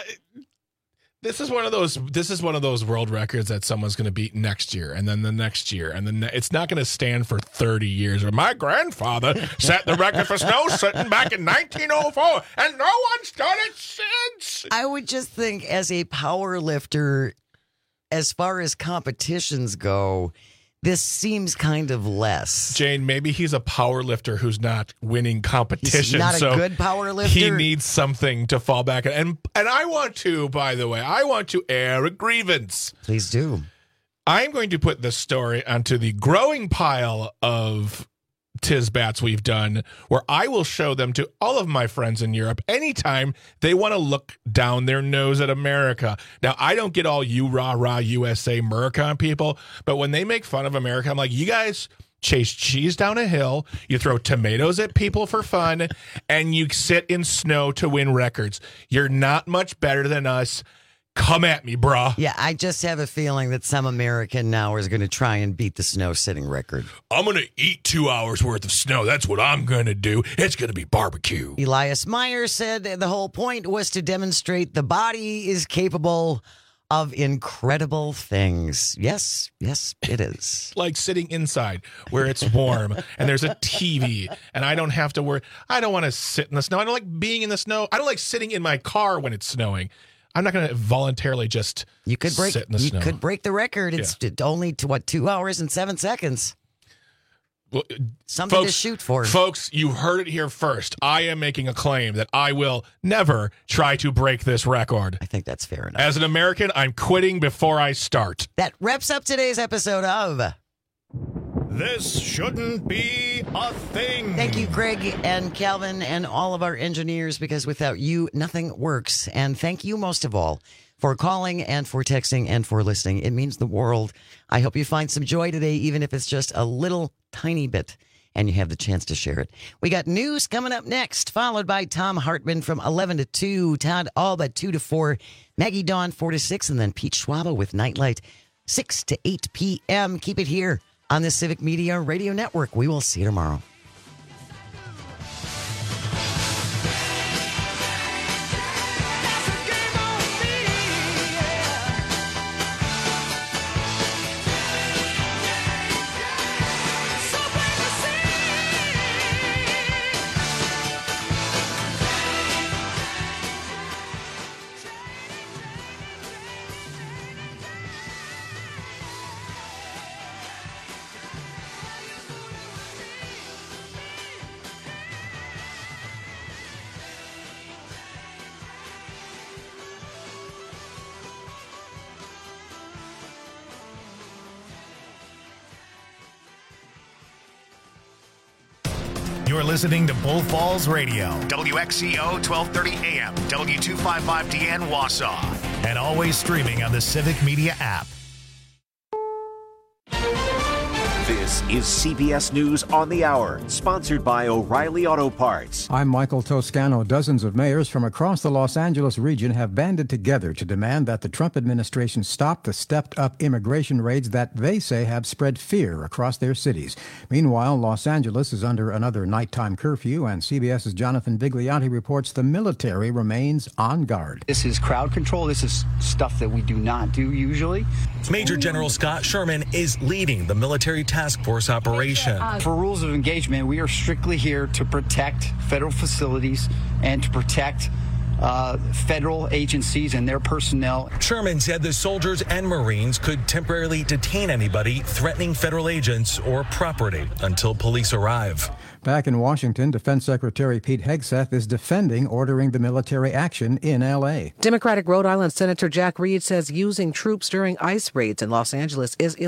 [SPEAKER 4] This is one of those, this is one of those world records that someone's going to beat next year and then the next year. And then it's not going to stand for thirty years. Or my grandfather set the record for snow sitting back in nineteen oh four and no one's done it since.
[SPEAKER 20] I would just think as a power lifter, as far as competitions go, this seems kind of less.
[SPEAKER 4] Jane, maybe he's a power lifter who's not winning competition.
[SPEAKER 20] He's not a
[SPEAKER 4] so
[SPEAKER 20] good power lifter.
[SPEAKER 4] He needs something to fall back on. And and I want to, by the way, I want to air a grievance.
[SPEAKER 20] Please do.
[SPEAKER 4] I'm going to put this story onto the growing pile of Tizbats we've done, where I will show them to all of my friends in Europe anytime they want to look down their nose at America. Now, I don't get all you rah rah U S A American people, but when they make fun of America, I'm like, you guys chase cheese down a hill, you throw tomatoes at people for fun, and you sit in snow to win records. You're not much better than us. Come at me, brah.
[SPEAKER 20] Yeah, I just have a feeling that some American now is going to try and beat the snow sitting record.
[SPEAKER 4] I'm going to eat two hours worth of snow. That's what I'm going to do. It's going to be barbecue.
[SPEAKER 20] Elias Meyer said the whole point was to demonstrate the body is capable of incredible things. Yes, yes, it is.
[SPEAKER 4] Like sitting inside where it's warm and there's a T V and I don't have to worry. I don't want to sit in the snow. I don't like being in the snow. I don't like sitting in my car when it's snowing. I'm not going to voluntarily just
[SPEAKER 20] you could break,
[SPEAKER 4] sit in the
[SPEAKER 20] you
[SPEAKER 4] snow.
[SPEAKER 20] You could break the record. It's yeah. only, to what, two hours and seven seconds.
[SPEAKER 4] Well,
[SPEAKER 20] Something
[SPEAKER 4] folks,
[SPEAKER 20] to shoot for.
[SPEAKER 4] Folks, you heard it here first. I am making a claim that I will never try to break this record.
[SPEAKER 20] I think that's fair enough.
[SPEAKER 4] As an American, I'm quitting before I start.
[SPEAKER 20] That wraps up today's episode of
[SPEAKER 1] This Shouldn't Be a Thing.
[SPEAKER 20] Thank you, Greg and Calvin and all of our engineers, because without you, nothing works. And thank you most of all for calling and for texting and for listening. It means the world. I hope you find some joy today, even if it's just a little tiny bit, and you have the chance to share it. We got news coming up next, followed by Tom Hartman from eleven to two, Todd Alba two to four, Maggie Dawn four to six, and then Pete Schwaba with Nightlight six to eight p.m. Keep it here on the Civic Media Radio Network. We will see you tomorrow.
[SPEAKER 1] You're listening to Bull Falls Radio, W X C O twelve thirty A M, W two fifty-five D N Wausau, and always streaming on the Civic Media app.
[SPEAKER 2] This is C B S News on the Hour, sponsored by O'Reilly Auto Parts.
[SPEAKER 3] I'm Michael Toscano. Dozens of mayors from across the Los Angeles region have banded together to demand that the Trump administration stop the stepped-up immigration raids that they say have spread fear across their cities. Meanwhile, Los Angeles is under another nighttime curfew, and CBS's Jonathan Vigliotti reports the military remains on guard.
[SPEAKER 6] This is crowd control. This is stuff that we do not do usually.
[SPEAKER 7] Major General Scott Sherman is leading the military task force operation.
[SPEAKER 6] For rules of engagement, we are strictly here to protect federal facilities and to protect uh, federal agencies and their personnel.
[SPEAKER 7] Sherman said the soldiers and Marines could temporarily detain anybody threatening federal agents or property until police arrive.
[SPEAKER 3] Back in Washington, Defense Secretary Pete Hegseth is defending ordering the military action in L A.
[SPEAKER 8] Democratic Rhode Island Senator Jack Reed says using troops during ICE raids in Los Angeles is